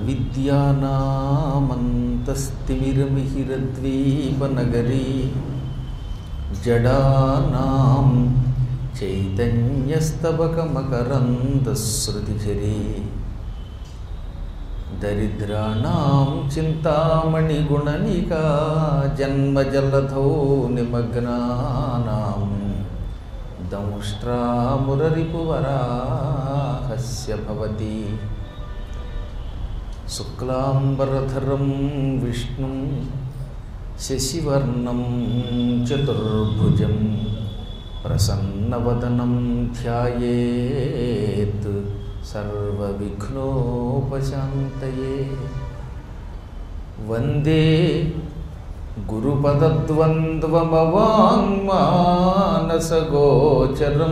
అవిద్యానామంతస్తిమిరమిహిరద్వీపనగరీ జడానాం చైతన్యస్తబకమకరందశ్రుతిఝరీ దరిద్రాణాం చింతామణిగుణనికా జన్మజలధౌ నిమగ్నానాం దంష్ట్రామురరిపువరాహస్య భవతి శుక్లాంబరధరం విష్ణుం శశివర్ణం చతుర్భుజం ప్రసన్నవదనం ధ్యాయేత్ సర్వవిఘ్నోపశాంతయే. వందే గురుపదద్వంద్వమవాङ्మానసగోచరం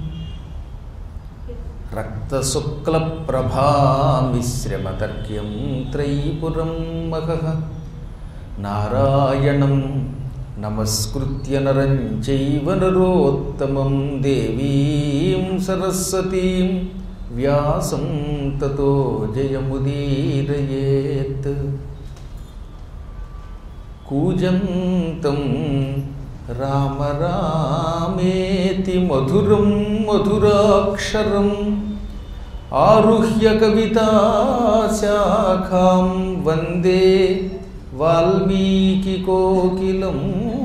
రక్తశుక్లప్రభామిశ్రమతర్క్యం త్రైపురం మహః. నారాయణం నమస్కృత్య నరం చైవ నరోత్తమం దేవీం సరస్వతీం వ్యాసం తతో జయముదీరయేత్. కూజంతం రామ రామేతి మధురం మధురాక్షరం ఆరుహ్య కవితాశాఖాం వందే వాల్మీకి కోకిలం.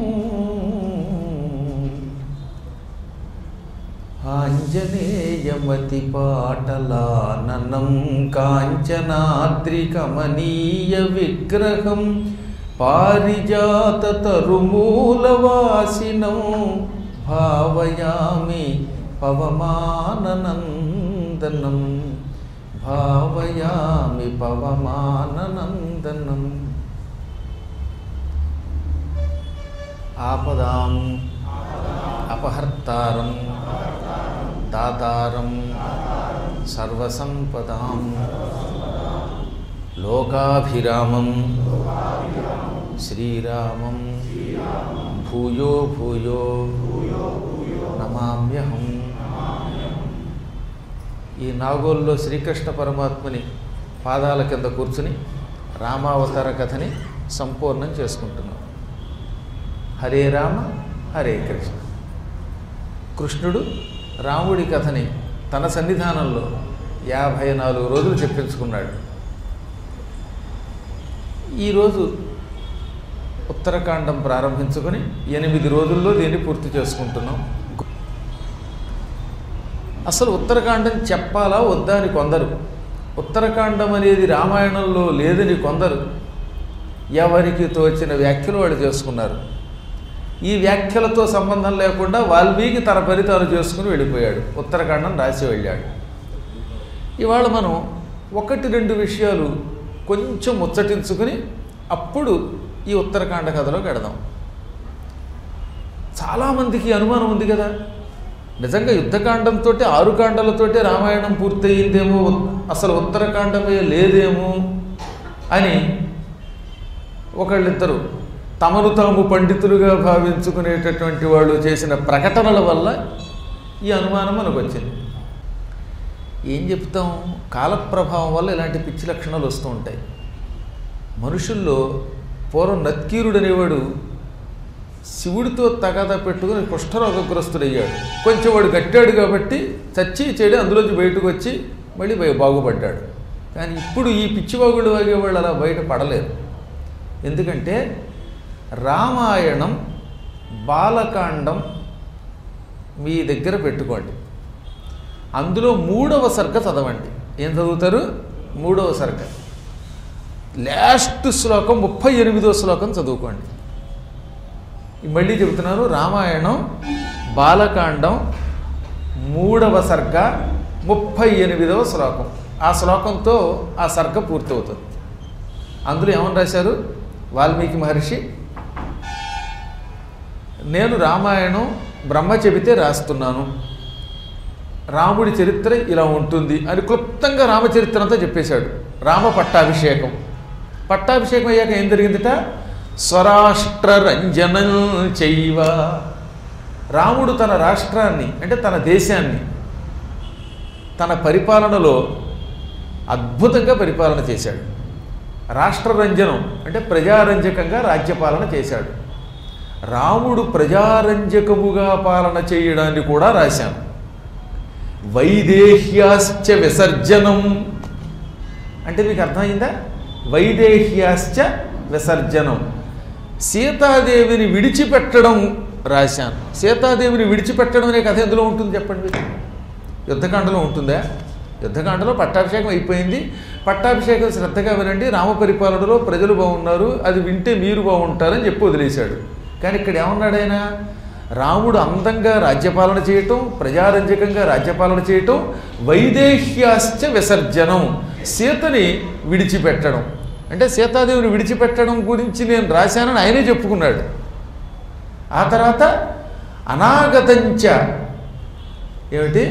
ఆంజనేయమతిపాటలాననం కాంచనాద్రికమనీయ విగ్రహం పారిజాతతరుమూలవాసినం భావయామి పవమాననందనం భావయామి పవమాననందనం. ఆపదాం అపహర్తారం దాతారం సర్వసంపదాం లోకాభిరామం శ్రీరామం భూయో భూయో నమామ్యహం. ఈ నాగోల్లో శ్రీకృష్ణ పరమాత్మని పాదాల కింద కూర్చుని రామావతార కథని సంపూర్ణం చేసుకుంటున్నాం. హరే రామ హరే కృష్ణ. కృష్ణుడు రాముడి కథని తన సన్నిధానంలో 54 రోజులు చెప్పించుకున్నాడు. ఈరోజు ఉత్తరకాండం ప్రారంభించుకొని 8 రోజుల్లో దీన్ని పూర్తి చేసుకుంటున్నాం. అసలు ఉత్తరకాండం చెప్పాలా వద్దా అని కొందరు, ఉత్తరకాండం అనేది రామాయణంలో లేదని కొందరు, ఎవరికి తోచిన వ్యాఖ్యలు వాళ్ళు చేసుకున్నారు. ఈ వ్యాఖ్యలతో సంబంధం లేకుండా వాల్మీకి తన పని తాను చేసుకుని వెళ్ళిపోయాడు, ఉత్తరకాండం రాసి వెళ్ళాడు. ఇవాళ మనం 1-2 విషయాలు కొంచెం ముచ్చటించుకుని అప్పుడు ఈ ఉత్తరకాండ కథలోకి వెడదాం. చాలామందికి అనుమానం ఉంది కదా, నిజంగా యుద్ధకాండంతో 6 కాండాలతోటే రామాయణం పూర్తయిందేమో, అసలు ఉత్తరకాండమే లేదేమో అని ఒకళ్ళిద్దరు తమను తాము పండితులుగా భావించుకునేటటువంటి వాళ్ళు చేసిన ప్రకటనల వల్ల ఈ అనుమానం మనకు వచ్చింది. ఏం చెప్తాం, కాలప్రభావం వల్ల ఇలాంటి పిచ్చి లక్షణాలు వస్తూ ఉంటాయి మనుషుల్లో. పూర్వం నత్కీరుడు అనేవాడు శివుడితో తగాదా పెట్టుకుని కుష్ఠరోగగ్రస్తుడయ్యాడు. కొంచెం వాడు కట్టాడు కాబట్టి చచ్చి చెడి అందులోంచి బయటకు వచ్చి మళ్ళీ బాగుపడ్డాడు. కానీ ఇప్పుడు ఈ పిచ్చివాగుడు వాగేవాళ్ళు అలా బయట పడలేరు. ఎందుకంటే రామాయణం బాలకాండం మీ దగ్గర పెట్టుకోండి, అందులో 3వ సర్గ చదవండి. ఏం చదువుతారు? 3వ సర్గ లాస్ట్ శ్లోకం 38వ శ్లోకం చదువుకోండి. మళ్ళీ చెబుతున్నాను, రామాయణం బాలకాండం 3వ సర్గ 38వ శ్లోకం. ఆ శ్లోకంతో ఆ సర్గ పూర్తవుతుంది. అందులో ఏమని రాశారు వాల్మీకి మహర్షి? నేను రామాయణం బ్రహ్మ చెబితే రాస్తున్నాను, రాముడి చరిత్ర ఇలా ఉంటుంది అని క్లుప్తంగా రామచరిత్ర అంతా చెప్పేశాడు. రామ పట్టాభిషేకం అయ్యాక ఏం జరిగిందిట? స్వరాష్ట్ర రంజనం చైవ. రాముడు తన రాష్ట్రాన్ని అంటే తన దేశాన్ని తన పరిపాలనలో అద్భుతంగా పరిపాలన చేశాడు. రాష్ట్రరంజనం అంటే ప్రజారంజకంగా రాజ్యపాలన చేశాడు. రాముడు ప్రజారంజకముగా పాలన చేయడాన్ని కూడా రాశాను. వైదేహ్యాశ్చ విసర్జనం అంటే మీకు అర్థమైందా? వైదేహ్యాశ్చ విసర్జనం, సీతాదేవిని విడిచిపెట్టడం రాశాను. సీతాదేవిని విడిచిపెట్టడం అనే కథ ఎందులో ఉంటుంది చెప్పండి మీరు? యుద్ధకాండలో ఉంటుందా? యుద్ధకాండలో పట్టాభిషేకం అయిపోయింది. పట్టాభిషేకం శ్రద్ధగా వినండి, రామ పరిపాలనలో ప్రజలు బాగున్నారు, అది వింటే మీరు బాగుంటారని చెప్పి వదిలేశాడు. కానీ ఇక్కడ ఏమన్నాడు ఆయన? రాముడు అందంగా రాజ్యపాలన చేయటం, ప్రజారంజకంగా రాజ్యపాలన చేయటం, వైదేహ్యాశ్చ విసర్జనం, సీతని విడిచిపెట్టడం. అంటే సీతాదేవిని విడిచిపెట్టడం గురించి నేను రాశానని ఆయనే చెప్పుకున్నాడు. ఆ తర్వాత అనాగతంచ ఏమిటి?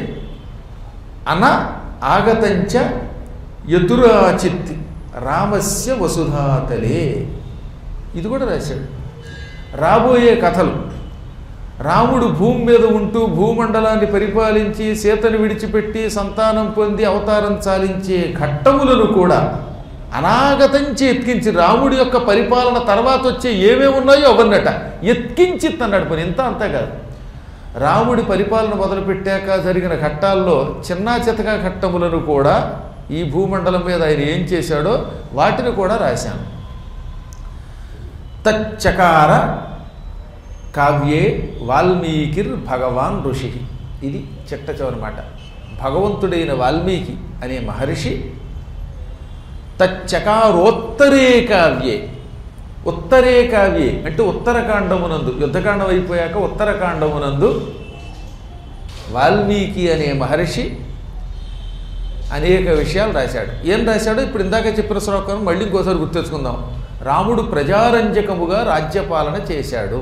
ఆగతంచ యతురాచిత్ రామస్య వసుధాతలే, ఇది కూడా రాశాడు. రాబోయే కథలు, రాముడు భూమి మీద ఉంటూ భూమండలాన్ని పరిపాలించి సీతను విడిచిపెట్టి సంతానం పొంది అవతారం చాలించే ఘట్టములను కూడా అనాగతంచి ఎత్కించి, రాముడి యొక్క పరిపాలన తర్వాత వచ్చే ఏమేమి ఉన్నాయో అవన్నట ఎత్కించిత్ అన్నాడు. పని ఇంత అంతా కాదు, రాముడి పరిపాలన మొదలుపెట్టాక జరిగిన ఘట్టాల్లో చిన్నా చితకా ఘట్టములను కూడా, ఈ భూమండలం మీద ఆయన ఏం చేశాడో వాటిని కూడా రాశాను. తచ్చకార కావ్యే వాల్మీకిర్ భగవాన్ ఋషి, ఇది చిట్ట చివరి మాట. భగవంతుడైన వాల్మీకి అనే మహర్షి తచ్చకారోత్తరే కావ్యే, ఉత్తరే కావ్యే అంటే ఉత్తరకాండమునందు, యుద్ధకాండం అయిపోయాక ఉత్తరకాండమునందు వాల్మీకి అనే మహర్షి అనేక విషయాలు రాశాడు. ఏం రాశాడో ఇప్పుడు ఇందాక చెప్పిన శ్లోకం మళ్ళీ ఇంకోసారి గుర్తెచ్చుకుందాం. రాముడు ప్రజారంజకముగా రాజ్యపాలన చేశాడు,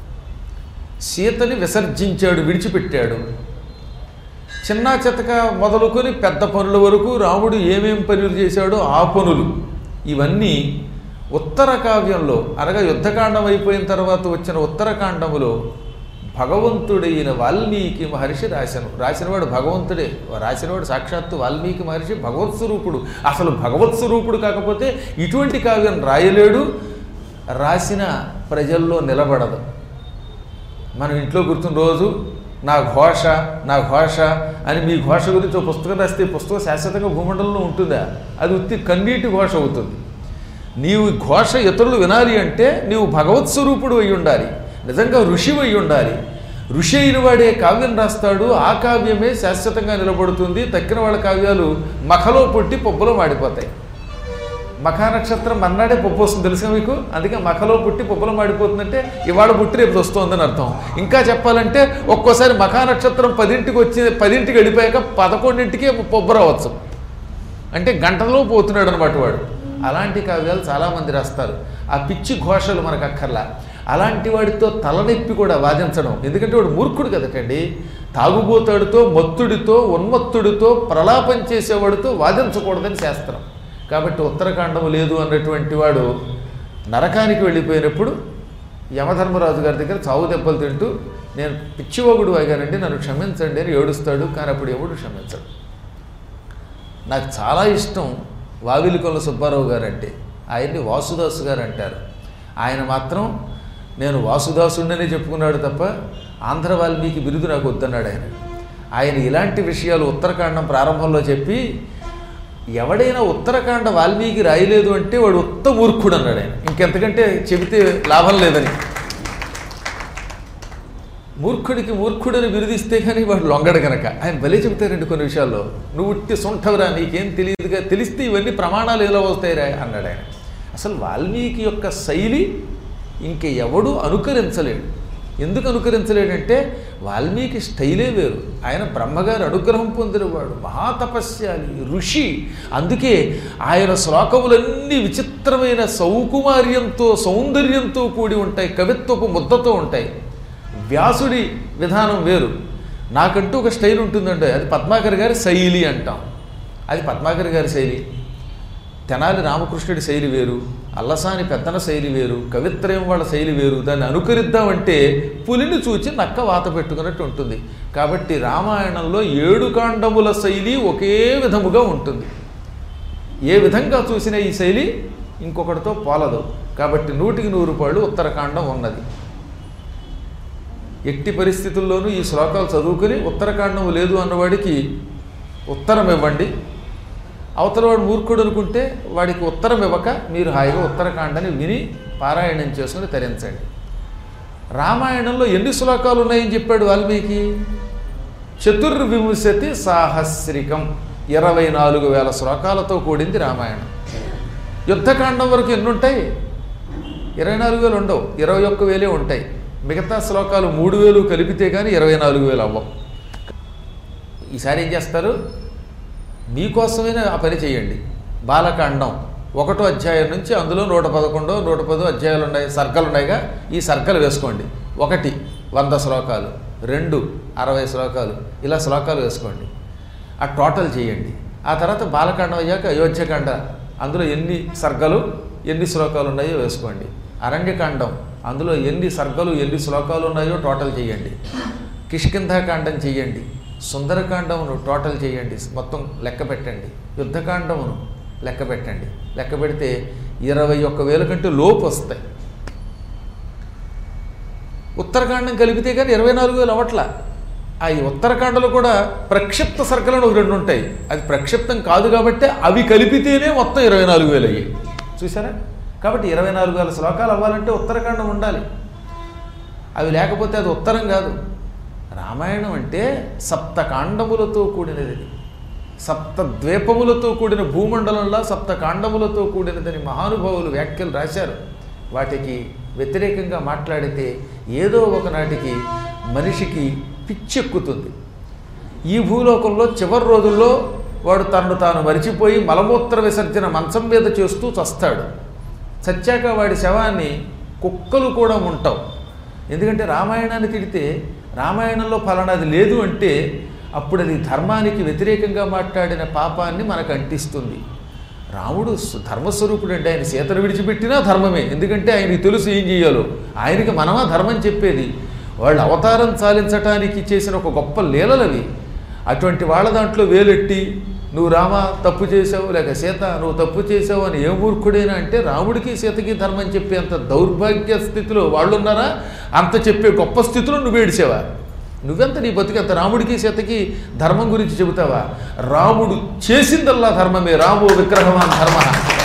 సీతని విసర్జించాడు, విడిచిపెట్టాడు. చిన్నా చితక మొదలుకొని పెద్ద పనుల వరకు రాముడు ఏమేం పనులు చేశాడో ఆ పనులు ఇవన్నీ ఉత్తర కావ్యంలో, అనగా యుద్ధకాండం అయిపోయిన తర్వాత వచ్చిన ఉత్తరకాండములో భగవంతుడైన వాల్మీకి మహర్షి రాసినవాడు భగవంతుడే. రాసినవాడు సాక్షాత్తు వాల్మీకి మహర్షి భగవత్స్వరూపుడు. అసలు భగవత్స్వరూపుడు కాకపోతే ఇటువంటి కావ్యం రాయలేడు, రాసిన ప్రజల్లో నిలబడదు. మనం ఇంట్లో కూర్చుని రోజు నా ఘోష అని మీ ఘోష గురించి ఒక పుస్తకం రాస్తే పుస్తకం శాశ్వతంగా భూమండలంలో ఉంటుందా? అది ఉత్తి కన్నీటి ఘోష అవుతుంది. నీవు ఘోష ఇతరులు వినాలి అంటే నీవు భగవత్స్వరూపుడు అయి ఉండాలి, నిజంగా ఋషి అయి ఉండాలి. ఋషి అయిన వాడే కావ్యం రాస్తాడు, ఆ కావ్యమే శాశ్వతంగా నిలబడుతుంది. తక్కిన వాళ్ళ కావ్యాలు మఖలో పుట్టి పప్పులో మాడిపోతాయి. మఖా నక్షత్రం మన్నాడే పప్పు వస్తుంది తెలుసా మీకు? అందుకే మఖలో పుట్టి పప్పులో మాడిపోతుందంటే ఇవాళ పుట్టి రేపు వస్తుందని అర్థం. ఇంకా చెప్పాలంటే ఒక్కోసారి మఖా నక్షత్రం 10ంటికి వెళ్ళిపోయాక 11ంటికి పప్పు రావచ్చు, అంటే గంటలో పోతున్నాడు అనమాట వాడు. అలాంటి కావ్యాలు చాలామంది రాస్తారు. ఆ పిచ్చి ఘోషలు మనకు అక్కర్లా. అలాంటి వాడితో తలనొప్పి కూడా వాదించడం, ఎందుకంటే వాడు మూర్ఖుడు కదటండి. తాగుబోతాడుతో, మత్తుడితో, ఉన్మత్తుడితో, ప్రలాపం చేసేవాడితో వాదించకూడదని శాస్త్రం. కాబట్టి ఉత్తరకాండము లేదు అన్నటువంటి వాడు నరకానికి వెళ్ళిపోయినప్పుడు యమధర్మరాజు గారి దగ్గర చావు దెబ్బలు తింటూ నేను పిచ్చివగుడు అయ్యానండి, నన్ను క్షమించండి అని ఏడుస్తాడు. కానీ అప్పుడు ఎవడు క్షమించడు. నాకు చాలా ఇష్టం వావిలికొండ సుబ్బారావు గారు అంటే, ఆయన్ని వాసుదాసు గారు అంటారు. ఆయన మాత్రం నేను వాసుదాసుండనే చెప్పుకున్నాడు తప్ప ఆంధ్ర వాల్మీకి బిరుదు నాకు వద్దన్నాడు ఆయన ఇలాంటి విషయాలు ఉత్తరకాండం ప్రారంభంలో చెప్పి, ఎవడైనా ఉత్తరకాండ వాల్మీకి రాయలేదు అంటే వాడు ఉత్త మూర్ఖుడు అన్నాడు ఆయన. ఇంకెంతకంటే చెబితే లాభం లేదని. మూర్ఖుడికి మూర్ఖుడిని బిరుదిస్తే కానీ వాడు లొంగడు కనుక ఆయన భలే చెబుతారండి కొన్ని విషయాల్లో. నువ్వు ఉట్టి సొంఠవరా, నీకేం తెలియదుగా, తెలిస్తే ఇవన్నీ ప్రమాణాలు ఎలా వస్తాయిరా అన్నాడు ఆయన. అసలు వాల్మీకి యొక్క శైలి ఇంక ఎవడు అనుకరించలేడు. ఎందుకు అనుకరించలేడంటే వాల్మీకి స్టైలే వేరు. ఆయన బ్రహ్మగారి అనుగ్రహం పొందినవాడు, మహాతపస్యాలి, ఋషి. అందుకే ఆయన శ్లోకములన్నీ విచిత్రమైన సౌకుమార్యంతో, సౌందర్యంతో కూడి ఉంటాయి, కవిత్వపు ముద్దతో ఉంటాయి. వ్యాసుడి విధానం వేరు. నాకంటూ ఒక స్టైల్ ఉంటుందండి, అది పద్మాకర్ గారి శైలి అంటాం. అది పద్మాకర్ గారి శైలి. తెనాలి రామకృష్ణుడి శైలి వేరు, అల్లసాని పెద్దన శైలి వేరు, కవిత్రయం వాళ్ళ శైలి వేరు. దాన్ని అనుకరిద్దామంటే పులిని చూచి నక్క వాత పెట్టుకున్నట్టు ఉంటుంది. కాబట్టి రామాయణంలో 7 కాండముల శైలి ఒకే విధముగా ఉంటుంది. ఏ విధంగా చూసినా ఈ శైలి ఇంకొకటితో పోలదు. కాబట్టి 100కి 100 పాళ్ళు ఉత్తరకాండం ఉన్నది. ఎట్టి పరిస్థితుల్లోనూ ఈ శ్లోకాలు చదువుకుని ఉత్తరకాండం లేదు అన్నవాడికి ఉత్తరం ఇవ్వండి. అవతల వాడు మూర్ఖుడు అనుకుంటే వాడికి ఉత్తరం ఇవ్వక మీరు హాయిగా ఉత్తరకాండాన్ని విని పారాయణం చేసుకుని తరించండి. రామాయణంలో ఎన్ని శ్లోకాలు ఉన్నాయని చెప్పాడు వాల్మీకి? 24 సాహస్రికం, 24,000 శ్లోకాలతో కూడింది రామాయణం. యుద్ధకాండం వరకు ఎన్ని ఉంటాయి? 24,000 ఉండవు, 21,000 ఉంటాయి. మిగతా శ్లోకాలు 3,000 కలిపితే కానీ 24,000 అవ్వవు. ఈసారి ఏం చేస్తారు? మీకోసమైనా ఆ పని చేయండి. బాలకాండం 1వ అధ్యాయం నుంచి అందులో 111, 110 అధ్యాయాలు ఉన్నాయి, సర్గలు ఉన్నాయిగా. ఈ సర్గలు వేసుకోండి. 1 100 శ్లోకాలు, 2 60 శ్లోకాలు, ఇలా శ్లోకాలు వేసుకోండి. ఆ టోటల్ చేయండి. ఆ తర్వాత బాలకాండం అయ్యాక అయోధ్యకాండ, అందులో ఎన్ని సర్గలు ఎన్ని శ్లోకాలు ఉన్నాయో వేసుకోండి. అరణ్యకాండం, అందులో ఎన్ని సర్గలు ఎన్ని శ్లోకాలు ఉన్నాయో టోటల్ చేయండి. కిష్కింధాకాండం చేయండి. సుందరకాండమును టోటల్ చేయండి, మొత్తం లెక్క పెట్టండి. యుద్ధకాండమును లెక్క పెట్టండి. లెక్క పెడితే 21,000 కంటే లోపు వస్తాయి. ఉత్తరకాండం కలిపితే కానీ 24,000 అవ్వట్లా. ఆ ఉత్తరకాండలో కూడా ప్రక్షిప్త సర్గలను 2 ఉంటాయి. అది ప్రక్షిప్తం కాదు కాబట్టి అవి కలిపితేనే మొత్తం 24,000 అయ్యాయి. చూసారా? కాబట్టి 24,000 శ్లోకాలు అవ్వాలంటే ఉత్తరకాండం ఉండాలి. అవి లేకపోతే అది ఉత్తరం కాదు. రామాయణం అంటే సప్తకాండములతో కూడినది. సప్తద్వీపములతో కూడిన భూమండలంలో సప్తకాండములతో కూడినదని మహానుభావులు వ్యాఖ్యలు రాశారు. వాటికి వ్యతిరేకంగా మాట్లాడితే ఏదో ఒకనాటికి మనిషికి పిచ్చెక్కుతుంది. ఈ భూలోకంలో చివరి రోజుల్లో వాడు తనను తాను మరిచిపోయి మలమూత్ర విసర్జన మంచం మీద చేస్తూ చస్తాడు. చచ్చాక వాడి శవాన్ని కుక్కలు కూడా ఉంటావు. ఎందుకంటే రామాయణాన్ని తిడితే రామాయణంలో ఫలానాది లేదు అంటే అప్పుడు అది ధర్మానికి వ్యతిరేకంగా మాట్లాడిన పాపాన్ని మనకు అంటిస్తుంది. రాముడు ధర్మస్వరూపుడు అండి. ఆయన సీతను విడిచిపెట్టినా ధర్మమే. ఎందుకంటే ఆయనకి తెలుసు ఏం చేయాలో. ఆయనకి మనమా ధర్మం చెప్పేది. వాళ్ళు అవతారం చాలించటానికి చేసిన ఒక గొప్ప లీలలవి. అటువంటి వాళ్ళ దాంట్లో వేలెట్టి నువ్వు రామ తప్పు చేసావు, లేక సీత నువ్వు తప్పు చేసావు అని ఏ మూర్ఖుడైనా అంటే రాముడికి సీతకి ధర్మం చెప్పే అంత దౌర్భాగ్య స్థితిలో వాళ్ళు ఉన్నారా? అంత చెప్పే గొప్ప స్థితిలో నువ్వు ఏడిచావా? నువ్వెంత నీ బతుకంత రాముడికి సీతకి ధర్మం గురించి చెబుతావా? రాముడు చేసిందల్లా ధర్మమే. రామో విగ్రహవాన్ ధర్మ.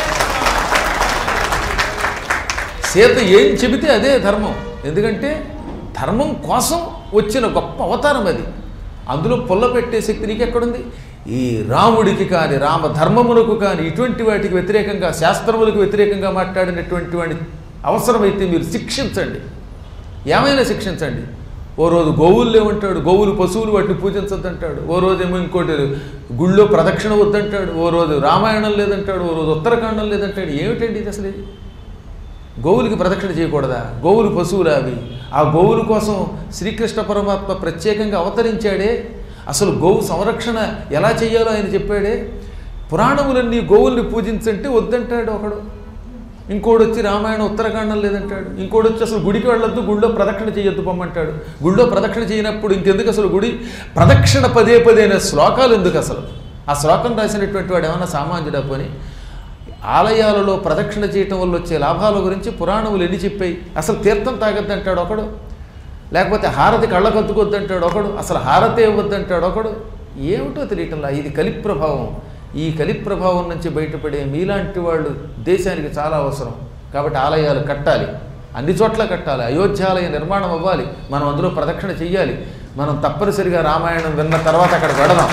సీత ఏం చెబితే అదే ధర్మం. ఎందుకంటే ధర్మం కోసం వచ్చిన గొప్ప అవతారం అది. అందులో పుల్ల పెట్టే శక్తి నీకు ఎక్కడుంది? ఈ రాముడికి కానీ రామధర్మములకు కానీ ఇటువంటి వాటికి వ్యతిరేకంగా శాస్త్రములకు వ్యతిరేకంగా మాట్లాడినటువంటి వాడిని అవసరమైతే మీరు శిక్షించండి. ఏమైనా శిక్షించండి. ఓ రోజు గోవులు లేవంటాడు, గోవులు పశువులు వాటిని పూజించద్దంటాడు. ఓ రోజేమో ఇంకోటి గుళ్ళో ప్రదక్షిణ వద్దంటాడు. ఓ రోజు రామాయణం లేదంటాడు, ఓ రోజు ఉత్తరకాండం లేదంటాడు. ఏమిటండి ఇది అసలు? ఇది గోవులకి ప్రదక్షిణ చేయకూడదా? గోవులు పశువులు అవి. ఆ గోవుల కోసం శ్రీకృష్ణ పరమాత్మ ప్రత్యేకంగా అవతరించాడే. అసలు గోవు సంరక్షణ ఎలా చేయాలో ఆయన చెప్పాడే. పురాణములన్నీ గోవుల్ని పూజించంటే వద్దంటాడు ఒకడు. ఇంకోడు వచ్చి రామాయణం ఉత్తరకాండం లేదంటాడు. ఇంకోడు వచ్చి అసలు గుడికి వెళ్ళొద్దు, గుళ్ళో ప్రదక్షిణ చేయొద్దు పొమ్మంటాడు. గుళ్ళో ప్రదక్షిణ చేయనప్పుడు ఇంకెందుకు అసలు గుడి ప్రదక్షిణ పదే అనే శ్లోకాలు ఎందుకు అసలు? ఆ శ్లోకం రాసినటువంటి వాడు ఏమన్నా సామాన్యుడా? పోని ఆలయాలలో ప్రదక్షిణ చేయటం వల్ల వచ్చే లాభాల గురించి పురాణములు ఎన్ని చెప్పాయి. అసలు తీర్థం తాగొద్దంటాడు ఒకడు, లేకపోతే హారతి కళ్ళకద్దుకొద్దంటాడు ఒకడు, అసలు హారతే ఇవ్వద్దంటాడు ఒకడు. ఏమిటో తెలియటంలా. ఇది కలి ప్రభావం. ఈ కలి ప్రభావం నుంచి బయటపడే మీలాంటి వాళ్ళు దేశానికి చాలా అవసరం. కాబట్టి ఆలయాలు కట్టాలి, అన్ని చోట్ల కట్టాలి. అయోధ్యాలయ నిర్మాణం అవ్వాలి. మనం అందులో ప్రదక్షిణ చెయ్యాలి. మనం తప్పనిసరిగా రామాయణం విన్న తర్వాత అక్కడ వెడదాం.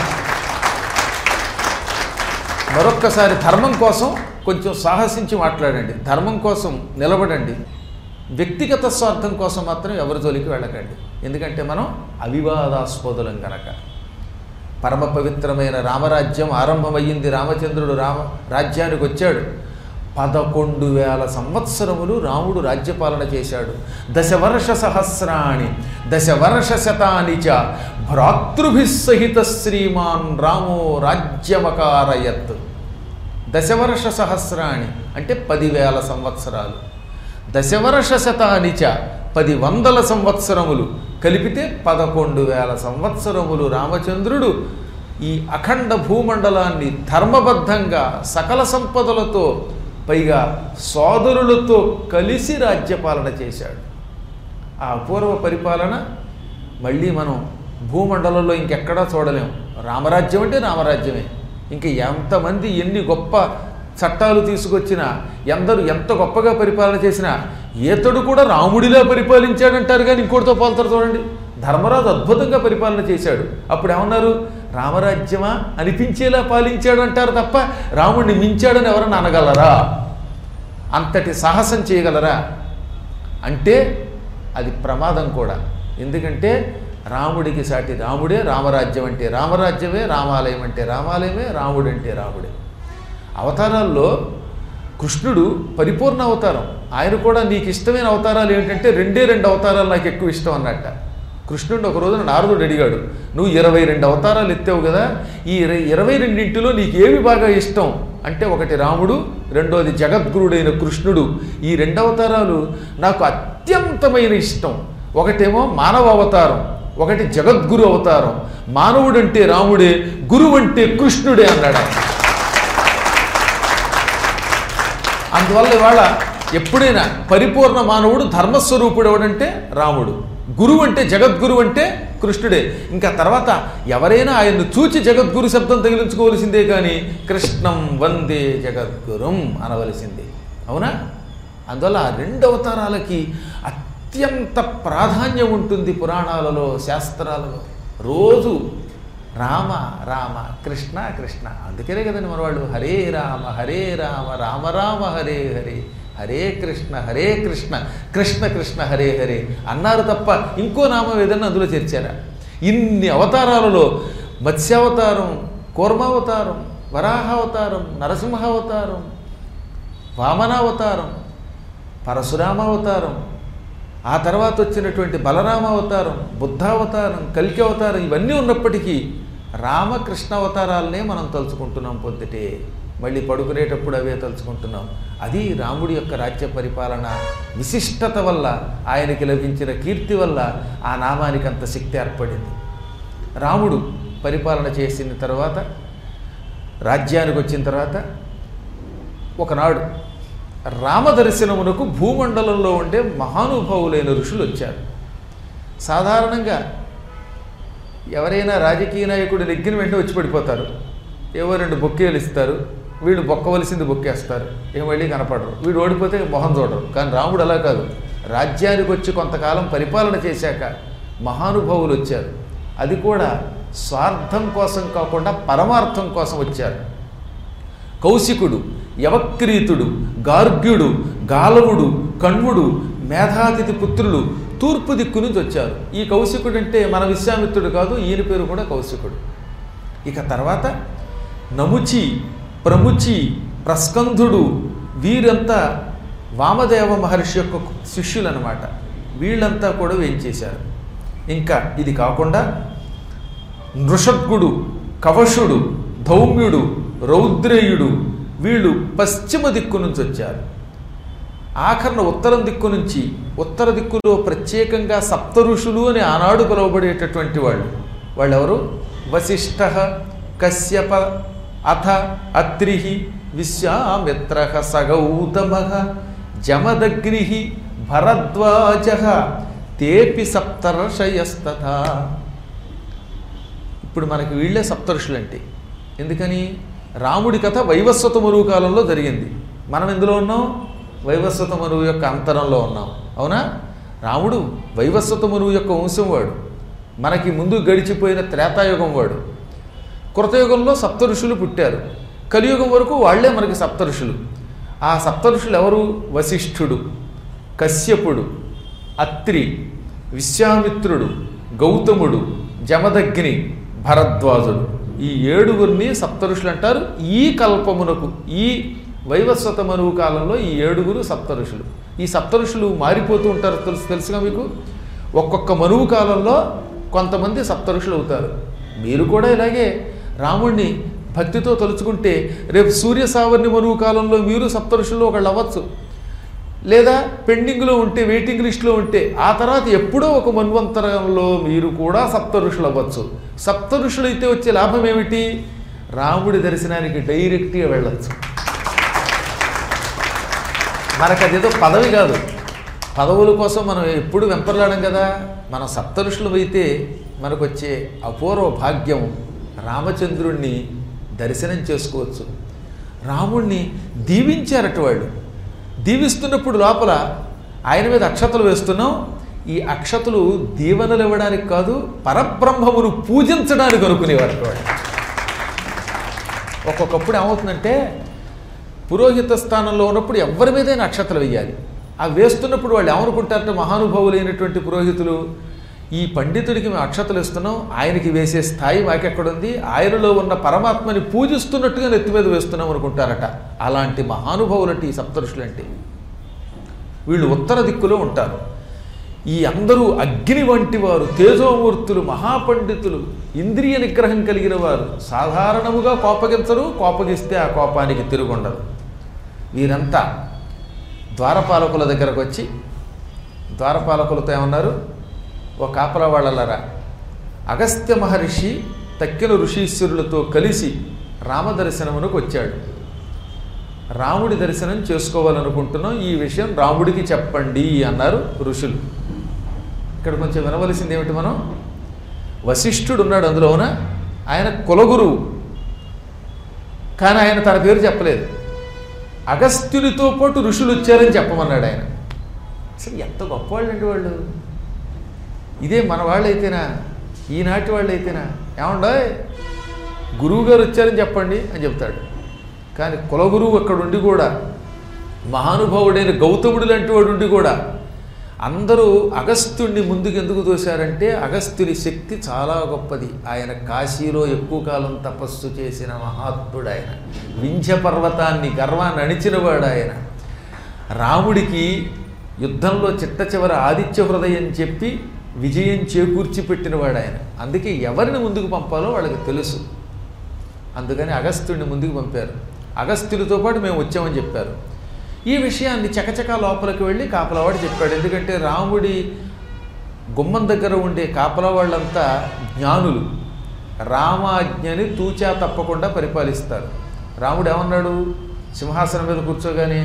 మరొక్కసారి ధర్మం కోసం కొంచెం సాహసించి మాట్లాడండి. ధర్మం కోసం నిలబడండి. వ్యక్తిగత స్వార్థం కోసం మాత్రం ఎవరి జోలికి వెళ్ళకండి. ఎందుకంటే మనం అవివాదాస్పదులం కనుక. పరమ పవిత్రమైన రామరాజ్యం ఆరంభమయ్యింది. రామచంద్రుడు రాజ్యానికి వచ్చాడు. 11,000 సంవత్సరములు రాముడు రాజ్యపాలన చేశాడు. 10 వర్ష సహస్రాణి 10 వర్ష శతాని చ భ్రాతృభిః సహిత శ్రీమాన్ రామో రాజ్యమకారయత్. 10 వర్ష సహస్రాణి అంటే 10,000 సంవత్సరాలు. 10 వర్ష శతాని చ 10,000 సంవత్సరములు కలిపితే 11,000 సంవత్సరములు రామచంద్రుడు ఈ అఖండ భూమండలాన్ని ధర్మబద్ధంగా సకల సంపదలతో పైగా సోదరులతో కలిసి రాజ్యపాలన చేశాడు. ఆ అపూర్వ పరిపాలన మళ్ళీ మనం భూమండలంలో ఇంకెక్కడా చూడలేం. రామరాజ్యం అంటే రామరాజ్యమే. ఇంక ఎంతమంది ఎన్ని గొప్ప చట్టాలు తీసుకొచ్చినా, ఎందరు ఎంత గొప్పగా పరిపాలన చేసినా ఈతడు కూడా రాముడిలా పరిపాలించాడంటారు కానీ ఇంకోటితో పోల్తారు. చూడండి, ధర్మరాజు అద్భుతంగా పరిపాలన చేశాడు. అప్పుడు ఏమన్నారు? రామరాజ్యమా అనిపించేలా పాలించాడు అంటారు తప్ప రాముడిని మించాడని ఎవరన్నా అనగలరా? అంతటి సాహసం చేయగలరా? అంటే అది ప్రమాదం కూడా. ఎందుకంటే రాముడికి సాటి రాముడే, రామరాజ్యం అంటే రామరాజ్యమే, రామాలయం అంటే రామాలయమే, రాముడు అంటే రాముడే. అవతారాల్లో కృష్ణుడు పరిపూర్ణ అవతారం. ఆయన కూడా నీకు ఇష్టమైన అవతారాలు ఏమిటంటే రెండు అవతారాలు నాకు ఎక్కువ ఇష్టం అన్నట్ట. కృష్ణుడు ఒక రోజున నారదుడు అడిగాడు, నువ్వు 22 అవతారాలు ఎత్తావు కదా, ఈ 22 నీకు ఏమి బాగా ఇష్టం అంటే ఒకటి రాముడు, రెండోది జగద్గురుడైన కృష్ణుడు. ఈ 2 అవతారాలు నాకు అత్యంతమైన ఇష్టం. ఒకటేమో మానవ అవతారం, ఒకటి జగద్గురు అవతారం. మానవుడంటే రాముడే, గురువు అంటే కృష్ణుడే అన్నాడు ఆయన. అందువల్ల ఇవాళ ఎప్పుడైనా పరిపూర్ణ మానవుడు ధర్మస్వరూపుడు ఎవడంటే రాముడు, గురువు అంటే జగద్గురువు అంటే కృష్ణుడే. ఇంకా తర్వాత ఎవరైనా ఆయన్ను చూచి జగద్గురు శబ్దం తగిలించుకోవలసిందే కానీ కృష్ణం వందే జగద్గురుం అనవలసిందే. అవునా? అందువల్ల ఆ 2 అవతారాలకి అత్యంత ప్రాధాన్యం ఉంటుంది పురాణాలలో, శాస్త్రాలలో. రోజు రామ రామ కృష్ణ కృష్ణ. అందుకనే కదండి మన వాళ్ళు హరే రామ రామ రామ హరే హరే, హరే కృష్ణ కృష్ణ కృష్ణ హరే హరే అన్నారు తప్ప ఇంకో నామం ఏదన్నా అందులో చేర్చారా? ఇన్ని అవతారాలలో మత్స్యావతారం, కూర్మావతారం, వరాహావతారం, నరసింహావతారం, వామనావతారం, పరశురామావతారం, ఆ తర్వాత వచ్చినటువంటి బలరామావతారం, బుద్ధావతారం, కల్కి అవతారం, ఇవన్నీ ఉన్నప్పటికీ రామకృష్ణ అవతారాలనే మనం తలుచుకుంటున్నాం. పొద్దుటే మళ్ళీ పడుకునేటప్పుడు అవే తలుచుకుంటున్నాం. అది రాముడి యొక్క రాజ్య పరిపాలన విశిష్టత వల్ల, ఆయనకి లభించిన కీర్తి వల్ల ఆ నామానికి అంత శక్తి ఏర్పడింది. రాముడు పరిపాలన చేసిన తర్వాత, రాజ్యానికి వచ్చిన తర్వాత ఒకనాడు రామదర్శనమునకు భూమండలంలో ఉండే మహానుభావులైన ఋషులు వచ్చారు. సాధారణంగా ఎవరైనా రాజకీయ నాయకుడు నెగ్గిన వెంటనే వచ్చి పడిపోతారు. ఏవో 2 బొక్కేలు ఇస్తారు, వీళ్ళు బొక్కవలసింది బొక్కేస్తారు, మళ్ళీ కనపడరు. వీడు ఓడిపోతే మొహం చూడరు. కానీ రాముడు అలా కాదు. రాజ్యానికి వచ్చి కొంతకాలం పరిపాలన చేశాక మహానుభావులు వచ్చారు. అది కూడా స్వార్థం కోసం కాకుండా పరమార్థం కోసం వచ్చారు. కౌశికుడు, యవక్రీతుడు, గార్గ్యుడు, గాలవుడు, కణ్వుడు, మేధాతిథి పుత్రులు తూర్పు దిక్కు నుంచి వచ్చారు. ఈ కౌశికుడు అంటే మన విశ్వామిత్రుడు కాదు, ఈయన పేరు కూడా కౌశికుడు. ఇక తర్వాత నముచి, ప్రముచి, ప్రస్కంధుడు, వీరంతా వామదేవ మహర్షి యొక్క శిష్యులు అన్నమాట. వీళ్ళంతా కూడా వేయించేశారు. ఇంకా ఇది కాకుండా నృషగ్గుడు, కవశుడు, ధౌమ్యుడు, రౌద్రేయుడు, వీళ్ళు పశ్చిమ దిక్కు నుంచి వచ్చారు. ఆఖరణ ఉత్తరం దిక్కు నుంచి, ఉత్తర దిక్కులో ప్రత్యేకంగా సప్త ఋషులు అని ఆనాడు పిలువబడేటటువంటి వాళ్ళెవరు? వశిష్ఠ, కశ్యప, అథ అత్రి, విశ్వామిత్ర, సగౌతమ, జమదగ్ని, భరద్వాజ, తేపి సప్తర్షయస్తథా. ఇప్పుడు మనకి వీళ్ళే సప్తఋషులంటే. ఎందుకని? రాముడి కథ వైవస్వత మరువు కాలంలో జరిగింది. మనం ఎందులో ఉన్నాం? వైవస్వత మరువు యొక్క అంతరంలో ఉన్నాం. అవునా? రాముడు వైవస్వత మరువు యొక్క వంశం వాడు. మనకి ముందు గడిచిపోయిన త్రేతాయుగం వాడు. కృతయుగంలో సప్తఋషులు పుట్టారు. కలియుగం వరకు వాళ్లే మనకి సప్తఋషులు. ఆ సప్తఋషులు ఎవరు? వశిష్ఠుడు, కశ్యపుడు, అత్రి, విశ్వామిత్రుడు, గౌతముడు, జమదగ్ని, భరద్వాజుడు. ఈ 7గురిని సప్తఋషులు అంటారు. ఈ కల్పమునకు, ఈ వైవస్వత మనువు కాలంలో ఈ 7గురు సప్తఋషులు. ఈ సప్తఋషులు మారిపోతూ ఉంటారు. తెలుసుగా మీకు? ఒక్కొక్క మనువు కాలంలో కొంతమంది సప్తఋషులు అవుతారు. మీరు కూడా ఇలాగే రాముణ్ణి భక్తితో తలుచుకుంటే రేపు సూర్య సావర్ణి మనువు కాలంలో మీరు సప్తఋషుల్లో ఒకళ్ళు అవ్వచ్చు. లేదా పెండింగ్లో ఉంటే, వెయిటింగ్ లిస్టులో ఉంటే, ఆ తర్వాత ఎప్పుడో ఒక మన్వంతరంలో మీరు కూడా సప్తఋషులు అవ్వచ్చు. సప్తఋషులు అయితే వచ్చే లాభం ఏమిటి? రాముడి దర్శనానికి డైరెక్ట్గా వెళ్ళచ్చు. మనకు అదేదో పదవి కాదు, పదవుల కోసం మనం ఎప్పుడు వెంపర్లాడం కదా. మన సప్తఋషులు అయితే మనకు వచ్చే అపూర్వ భాగ్యం రామచంద్రుణ్ణి దర్శనం చేసుకోవచ్చు. రాముణ్ణి దీవించారట వాళ్ళు. దీవిస్తున్నప్పుడు లోపల ఆయన మీద అక్షతలు వేస్తున్నాం. ఈ అక్షతలు దీవెనలు ఇవ్వడానికి కాదు, పరబ్రహ్మమును పూజించడానికి అనుకునేవారు వాళ్ళు. ఒక్కొక్కప్పుడు ఏమవుతుందంటే పురోహిత స్థానంలో ఉన్నప్పుడు ఎవరి మీదైనా అక్షతలు వేయాలి. ఆ వేస్తున్నప్పుడు వాళ్ళు ఏమనుకుంటారంటే మహానుభావులైనటువంటి పురోహితులు, ఈ పండితుడికి మేము అక్షతలు ఇస్తున్నాం, ఆయనకి వేసే స్థాయి మాకెక్కడుంది, ఆయనలో ఉన్న పరమాత్మని పూజిస్తున్నట్టుగా నెత్తి మీద వేస్తున్నాం అనుకుంటారట. అలాంటి మహానుభావులంటే ఈ సప్తఋషులంటే. వీళ్ళు ఉత్తర దిక్కులో ఉంటారు. ఈ అందరూ అగ్ని వంటి వారు, తేజోమూర్తులు, మహాపండితులు, ఇంద్రియ నిగ్రహం కలిగిన వారు. సాధారణముగా కోపగించరు, కోపగిస్తే ఆ కోపానికి తిరుగుండదు. వీరంతా ద్వారపాలకుల దగ్గరకు వచ్చి ద్వారపాలకులతో ఏమన్నారు, ఓ కాపలా వాళ్ళలారా, అగస్త్య మహర్షి తక్కిన ఋషీశ్వరులతో కలిసి రామదర్శనమునకు వచ్చాడు. రాముడి దర్శనం చేసుకోవాలనుకుంటున్నాం, ఈ విషయం రాముడికి చెప్పండి అన్నారు ఋషులు. ఇక్కడ కొంచెం వినవలసింది ఏమిటి, మనం వశిష్ఠుడు ఉన్నాడు అందులోన, ఆయన కులగురువు, కానీ ఆయన తన పేరు చెప్పలేదు. అగస్త్యునితో పాటు ఋషులు వచ్చారని చెప్పమన్నాడు ఆయన. అసలు ఎంత గొప్పవాళ్ళండి వాళ్ళు. ఇదే మన వాళ్ళు అయితేనా, ఈనాటి వాళ్ళు అయితేనా, ఏమండో గురువు గారు వచ్చారని చెప్పండి అని చెప్తాడు. కానీ కులగురువు అక్కడ ఉండి కూడా, మహానుభావుడైన గౌతముడు లాంటి వాడు ఉండి కూడా అందరూ అగస్త్యుడిని ముందుకు ఎందుకు తోశారంటే అగస్త్యుని శక్తి చాలా గొప్పది. ఆయన కాశీలో ఎక్కువ కాలం తపస్సు చేసిన మహాత్ముడు ఆయన. వింధ్య పర్వతాన్ని గర్వాన్ని అణిచినవాడు ఆయన. రాముడికి యుద్ధంలో చిట్ట చివర ఆదిత్య హృదయం చెప్పి విజయం చేకూర్చి పెట్టినవాడు ఆయన. అందుకే ఎవరిని ముందుకు పంపాలో వాళ్ళకి తెలుసు. అందుకని అగస్త్యుడిని ముందుకు పంపారు. అగస్త్యుడితో పాటు మేము వచ్చామని చెప్పారు. ఈ విషయాన్ని చకచకా లోపలికి వెళ్ళి కాపలావాడు చెప్పాడు. ఎందుకంటే రాముడి గుమ్మం దగ్గర ఉండే కాపలా వాళ్ళంతా జ్ఞానులు, రామాజ్ఞని తూచా తప్పకుండా పరిపాలిస్తారు. రాముడు ఏమన్నాడు, సింహాసనం మీద కూర్చోగానే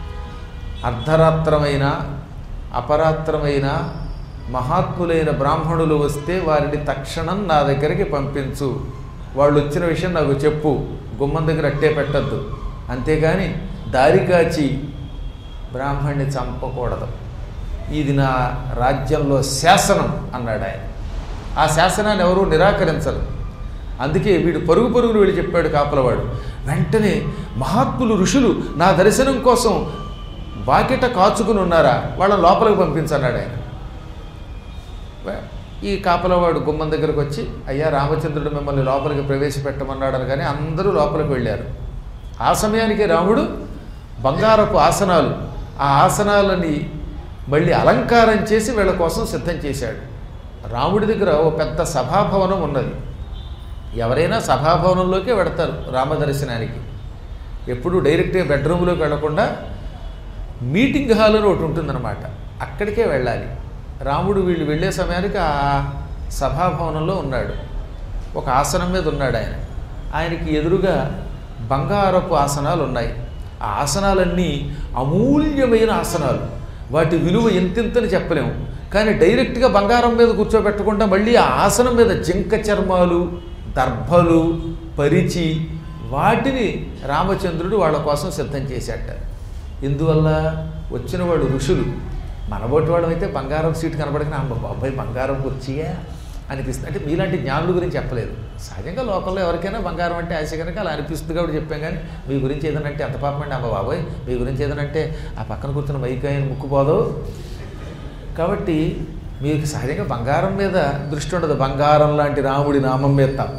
అర్ధరాత్రమైన అపరాత్రమైన మహాత్ములైన బ్రాహ్మణులు వస్తే వారిని తక్షణం నా దగ్గరికి పంపించు, వాళ్ళు వచ్చిన విషయం నాకు చెప్పు, గుమ్మం దగ్గర అట్టే పెట్టద్దు, అంతేగాని దారి కాచి బ్రాహ్మణ్ణి చంపకూడదు, ఇది నా రాజ్యంలో శాసనం అన్నాడు ఆయన. ఆ శాసనాన్ని ఎవరూ నిరాకరించరు. అందుకే వీడు పరుగు పరుగును వీడు చెప్పాడు కాపలవాడు. వెంటనే మహాత్ములు ఋషులు నా దర్శనం కోసం బాకెట కాచుకుని ఉన్నారా, వాళ్ళని లోపలికి పంపించన్నాడు ఆయన. ఈ కాపలవాడు గుమ్మం దగ్గరకు వచ్చి, అయ్యా రామచంద్రుడు మిమ్మల్ని లోపలికి ప్రవేశపెట్టమన్నాడని, కానీ అందరూ లోపలికి వెళ్ళారు. ఆ సమయానికి రాముడు బంగారపు ఆసనాలు, ఆ ఆసనాలని మళ్ళీ అలంకారం చేసి వీళ్ళ కోసం సిద్ధం చేశాడు. రాముడి దగ్గర ఓ పెద్ద సభాభవనం ఉన్నది. ఎవరైనా సభాభవనంలోకే వెడతారు రామదర్శనానికి. ఎప్పుడు డైరెక్ట్గా బెడ్రూమ్లోకి వెళ్లకుండా మీటింగ్ హాల్ అని ఒకటి ఉంటుందన్నమాట, అక్కడికే వెళ్ళాలి. రాముడు వీళ్ళు వెళ్ళే సమయానికి ఆ సభాభవనంలో ఉన్నాడు. ఒక ఆసనం మీద ఉన్నాడు ఆయన. ఆయనకి ఎదురుగా బంగారపు ఆసనాలు ఉన్నాయి. ఆ ఆసనాలన్నీ అమూల్యమైన ఆసనాలు, వాటి విలువ ఎంతెంతని చెప్పలేము. కానీ డైరెక్ట్గా బంగారం మీద కూర్చోబెట్టకుండా మళ్ళీ ఆ ఆసనం మీద జింక చర్మాలు, దర్భలు పరిచి వాటిని రామచంద్రుడు వాళ్ళ కోసం సిద్ధం చేశాట. ఇందువల్ల వచ్చిన వాళ్ళు ఋషులు. మనబోటి వాళ్ళం అయితే బంగారం సీటు కనబడకనే అబ్బాయి బంగారం కుర్చీయా అనిపిస్తుంది. అంటే మీలాంటి జ్ఞానుల గురించి చెప్పలేదు. సహజంగా లోకంలో ఎవరికైనా బంగారం అంటే ఆశ కనుక అలా అనిపిస్తుంది కాబట్టి చెప్పాం. కానీ మీ గురించి ఏదనంటే అంత పాపం అండి అమ్మ బాబోయ్, మీ గురించి ఏదనంటే ఆ పక్కన కూర్చున్న మైకాయని ముక్కుపోదు. కాబట్టి మీకు సహజంగా బంగారం మీద దృష్టి ఉండదు, బంగారం లాంటి రాముడి నామం మీద తప్ప.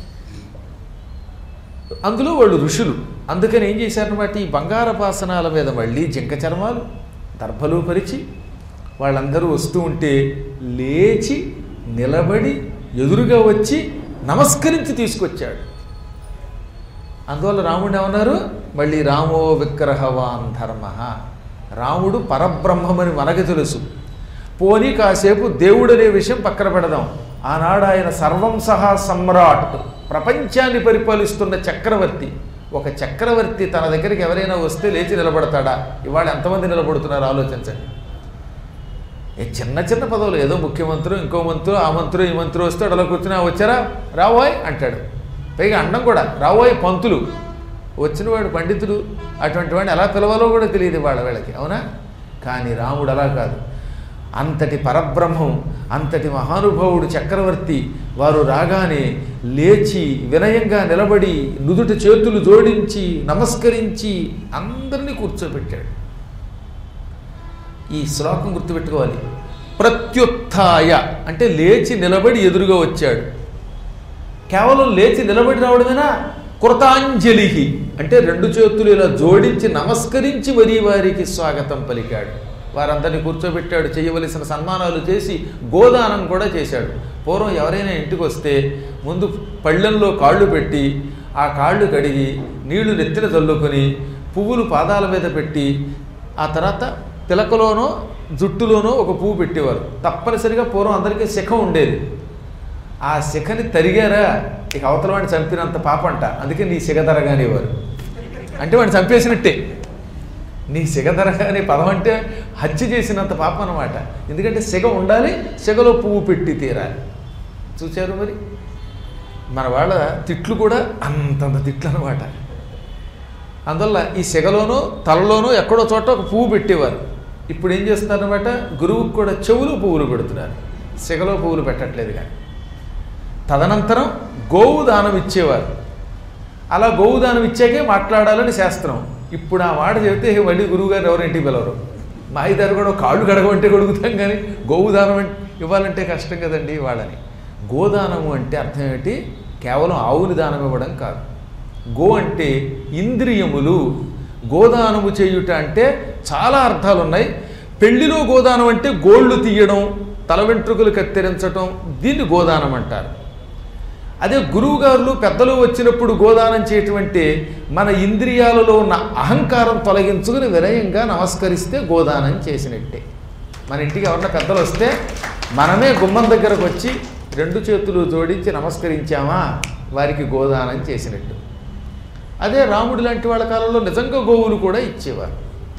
అందులో వాళ్ళు ఋషులు. అందుకని ఏం చేశారన్నమాట, ఈ బంగారపాసనాల మీద మళ్ళీ జింక చర్మాలు, దర్భలు పరిచి వాళ్ళందరూ వస్తూ ఉంటే లేచి నిలబడి ఎదురుగా వచ్చి నమస్కరించి తీసుకొచ్చాడు. అందువల్ల రాముడు ఏమన్నారు, మళ్ళీ రామో విగ్రహవాన్ ధర్మ, రాముడు పరబ్రహ్మమని మనకు తెలుసు. పోనీ కాసేపు దేవుడనే విషయం పక్కన పెడదాం. ఆనాడు ఆయన సర్వం సహా సమ్రాట్, ప్రపంచాన్ని పరిపాలిస్తున్న చక్రవర్తి, ఒక చక్రవర్తి తన దగ్గరికి ఎవరైనా వస్తే లేచి నిలబడతాడా? ఇవాళ ఎంతమంది నిలబడుతున్నారు ఆలోచించండి. చిన్న చిన్న పదవులు, ఏదో ముఖ్యమంత్రి, ఇంకో మంత్రి, ఆ మంత్రి, ఈ మంత్రి వస్తాడు, అలా కూర్చున్నా వచ్చారా రావోయ్ అంటాడు. పైగా అండం కూడా రావోయ్ పంతులు, వచ్చినవాడు పండితుడు, అటువంటి వాడిని ఎలా పిలవాలో కూడా తెలియదు వీళ్ళకి, అవునా? కానీ రాముడు అలా కాదు. అంతటి పరబ్రహ్మం, అంతటి మహానుభావుడు చక్రవర్తి, వారు రాగానే లేచి వినయంగా నిలబడి నుదుటి చేతులు జోడించి నమస్కరించి అందరినీ కూర్చోబెట్టాడు. ఈ శ్లోకం గుర్తుపెట్టుకోవాలి. ప్రత్యుత్థాయ అంటే లేచి నిలబడి ఎదురుగా వచ్చాడు. కేవలం లేచి నిలబడి రావడమేనా? కృతాంజలి అంటే రెండు చేతులు ఇలా జోడించి నమస్కరించి మరీ వారికి స్వాగతం పలికాడు. వారందరినీ కూర్చోబెట్టాడు, చేయవలసిన సన్మానాలు చేసి గోదానం కూడా చేశాడు. పూర్వం ఎవరైనా ఇంటికి వస్తే ముందు పళ్ళెంలో కాళ్ళు పెట్టి ఆ కాళ్ళు కడిగి నీళ్లు నెత్తిన చల్లుకొని పువ్వులు పాదాల మీద పెట్టి ఆ తర్వాత పిలకలోనో జుట్టులోనో ఒక పువ్వు పెట్టేవారు. తప్పనిసరిగా పూర్వం అందరికీ శిఖం ఉండేది. ఆ శిఖని తరిగారా ఇక అవతల వాడిని చంపినంత పాపంట. అందుకే నీ సిగదరగానేవారు, అంటే వాడిని చంపేసినట్టే. నీ సిగదరగానే పదం అంటే హత్య చేసినంత పాపం అన్నమాట. ఎందుకంటే సిగ ఉండాలి, సిగలో పువ్వు పెట్టి తీరాలి. చూశారు మరి మన వాళ్ళ తిట్లు కూడా అంతంత తిట్లు అనమాట. అందువల్ల ఈ సిగలోనో తలలోనో ఎక్కడో చోట ఒక పువ్వు పెట్టేవారు. ఇప్పుడు ఏం చేస్తున్నారన్నమాట, గురువుకు కూడా చెవులు పువ్వులు పెడుతున్నారు, సిగలో పువ్వులు పెట్టట్లేదు. కానీ తదనంతరం గోవు దానం ఇచ్చేవారు. అలా గోవు దానం ఇచ్చాకే మాట్లాడాలని శాస్త్రం. ఇప్పుడు ఆ మాట చెబితే మళ్ళీ గురువుగారు ఎవరింటికి పిలవరు. మా ఇద్దరు కూడా కాళ్ళు గడగమంటే గడుగుతాం, కానీ గోవు దానం ఇవ్వాలంటే కష్టం కదండి వాళ్ళని. గోదానము అంటే అర్థం ఏమిటి? కేవలం ఆవుని దానం ఇవ్వడం కాదు. గో అంటే ఇంద్రియములు. గోదానము చేయుట అంటే చాలా అర్థాలు ఉన్నాయి. పెళ్లిలో గోదానం అంటే గోళ్ళు తీయడం, తల వెంట్రుకలు కత్తిరించటం, దీన్ని గోదానం అంటారు. అదే గురువుగారులు పెద్దలు వచ్చినప్పుడు గోదానం చేయటం అంటే మన ఇంద్రియాలలో ఉన్న అహంకారం తొలగించుకుని వినయంగా నమస్కరిస్తే గోదానం చేసినట్టే. మన ఇంటికి ఎవరన్నా పెద్దలు వస్తే మనమే గుమ్మం దగ్గరకు వచ్చి రెండు చేతులు జోడించి నమస్కరించామా, వారికి గోదానం చేసినట్టు. అదే రాముడు లాంటి వాళ్ళ కాలంలో నిజంగా గోవులు కూడా ఇచ్చేవారు.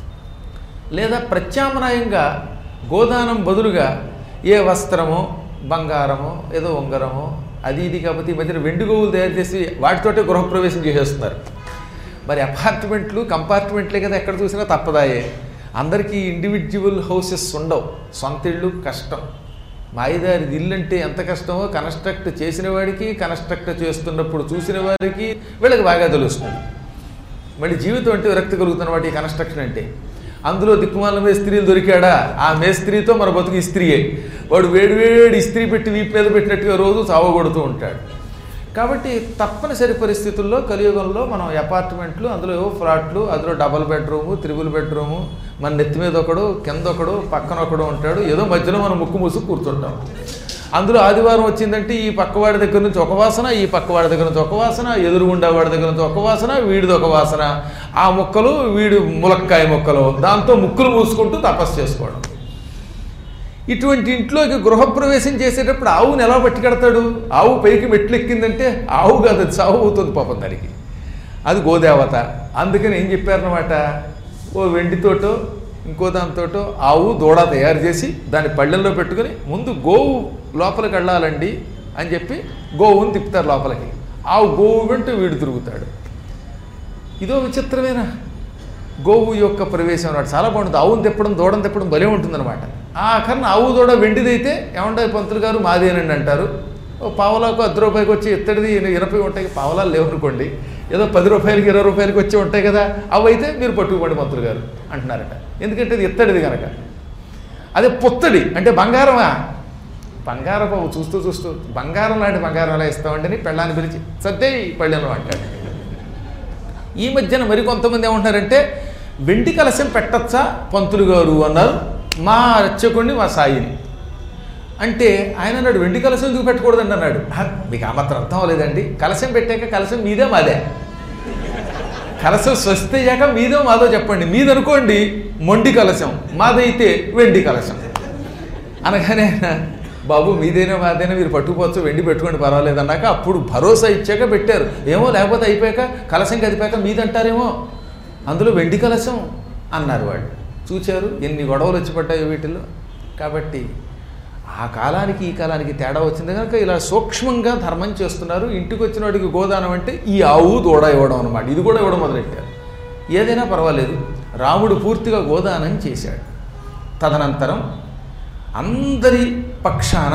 లేదా ప్రత్యామ్నాయంగా గోదానం బదులుగా ఏ వస్త్రమో బంగారమో ఏదో ఉంగరమో అది ఇది కాకపోతే ఈ మధ్యన వెండి గోవులు తయారు చేసి వాటితోటే గృహప్రవేశం చేసేస్తున్నారు. మరి అపార్ట్మెంట్లు కంపార్ట్మెంట్లే కదా, ఎక్కడ చూసినా తప్పదాయే. అందరికీ ఇండివిజువల్ హౌసెస్ ఉండవు, సొంత ఇళ్ళు కష్టం. మాయిదారిది ఇల్లు అంటే ఎంత కష్టమో కన్స్ట్రక్ట్ చేసిన వాడికి, కన్స్ట్రక్ట్ చేస్తున్నప్పుడు చూసిన వారికి వీళ్ళకి బాగా తెలుస్తుంది. మళ్ళీ జీవితం అంటే విరక్తి కలుగుతున్న వాటి కన్స్ట్రక్షన్ అంటే. అందులో దిక్కుమాల మేస్త్రీలు దొరికాడా, ఆ మేస్త్రీతో మన బతుకు ఇస్త్రీయే. వాడు వేడివేడి ఇస్త్రీ పెట్టి వీపు మీద పెట్టినట్టుగా రోజు చావగొడుతూ ఉంటాడు. కాబట్టి తప్పనిసరి పరిస్థితుల్లో కలియుగంలో మనం అపార్ట్మెంట్లు, అందులో ఏవో ఫ్లాట్లు, అందులో డబల్ బెడ్రూము, త్రిబుల్ బెడ్రూము, మన నెత్తి మీద ఒకడు, కింద ఒకడు, పక్కన ఒకడు ఉంటాడు. ఏదో మధ్యలో మనం ముక్కు మూసుకు కూర్చుంటాం. అందులో ఆదివారం వచ్చిందంటే ఈ పక్కవాడి దగ్గర నుంచి ఒక వాసన, ఈ పక్కవాడి దగ్గర నుంచి ఒక వాసన, ఎదురుగుండా వాడి దగ్గర నుంచి ఒక వాసన, వీడిది ఒక వాసన, ఆ ముక్కలు వీడి ములక్కాయ ముక్కలు, దాంతో ముక్కులు మూసుకుంటూ తపస్సు చేసుకోవడం. ఇటువంటి ఇంట్లోకి గృహప్రవేశం చేసేటప్పుడు ఆవుని ఎలా పట్టుకెడతాడు? ఆవు పైకి మెట్లు ఎక్కిందంటే ఆవు కాదు, అది చావు అవుతుంది పాపం దానికి. అది గోదేవత. అందుకని ఏం చెప్పారన్నమాట, ఓ వెండితోటో ఇంకో దాంతోటో ఆవు దూడ తయారు చేసి దాన్ని పళ్ళెల్లో పెట్టుకుని ముందు గోవు లోపలికి వెళ్ళాలండి అని చెప్పి గోవుని తిప్పుతారు లోపలికి. ఆవు గోవు వెంట వీడు తిరుగుతాడు. ఇదో విచిత్రమేనా గోవు యొక్క ప్రవేశం అన్నమాట. చాలా బాగుంటుంది. ఆవును తిప్పడం, దూడను తిప్పడం భలే ఉంటుందన్నమాట. ఆఖరణ ఆవు దూడ వెండిదైతే ఏమంటారు పంతులు గారు మాదేనండి అంటారు. ఓ పావలాకు 10 రూపాయలకి వచ్చి ఇత్తడిది 20 ఉంటాయి, పావలాలు లేవనుకోండి, ఏదో 10 రూపాయలకి 20 రూపాయలకి వచ్చి ఉంటాయి కదా, అవి అయితే మీరు పట్టుకుపోండి పంతులు గారు అంటున్నారట. ఎందుకంటే ఇది ఇత్తడిది కనుక. అదే పొత్తడి అంటే బంగారమా, బంగారపు చూస్తూ చూస్తూ బంగారం లాంటి బంగారం ఎలా ఇస్తామంటే పెళ్ళాన్ని పిలిచి సర్దే పళ్ళెంలో అంటాడు. ఈ మధ్యన మరికొంతమంది ఏమంటున్నారంటే వెండి కలశం పెట్టచ్చా పంతులు గారు అన్నారు మా అర్చకుడిని, మా సాయిని. అంటే ఆయన అన్నాడు వెండి కలశం ఎందుకు పెట్టకూడదండి అన్నాడు. మీకు ఆ మాత్రం అర్థం అవ్వలేదండి, కలశం పెట్టాక కలశం మీదే మాదే, కలశం స్వస్తి అయ్యాక మీదో మాదో చెప్పండి, మీదనుకోండి మొండి కలశం, మాదైతే వెండి కలశం అనగానే బాబు మీదైనా మాదైనా మీరు పట్టుకుపోవచ్చు, వెండి పెట్టుకోండి పర్వాలేదు అన్నాక అప్పుడు భరోసా ఇచ్చాక పెట్టారు. ఏమో లేకపోతే అయిపోయాక కలశం కదిపాక మీదంటారేమో, అందులో వెండి కలశం అన్నారు వాళ్ళు. చూచారు ఎన్ని గొడవలు వచ్చి పడ్డాయి వీటిల్లో. కాబట్టి ఆ కాలానికి ఈ కాలానికి తేడా వచ్చింది కనుక ఇలా సూక్ష్మంగా ధర్మం చేస్తున్నారు. ఇంటికి వచ్చిన వాడికి గోదానం అంటే ఈ ఆవు దూడ ఇవ్వడం అనమాట. ఇది కూడా ఇవ్వడం మొదలెట్టారు. ఏదైనా పర్వాలేదు, రాముడు పూర్తిగా గోదానం చేశాడు. తదనంతరం అందరి పక్షాన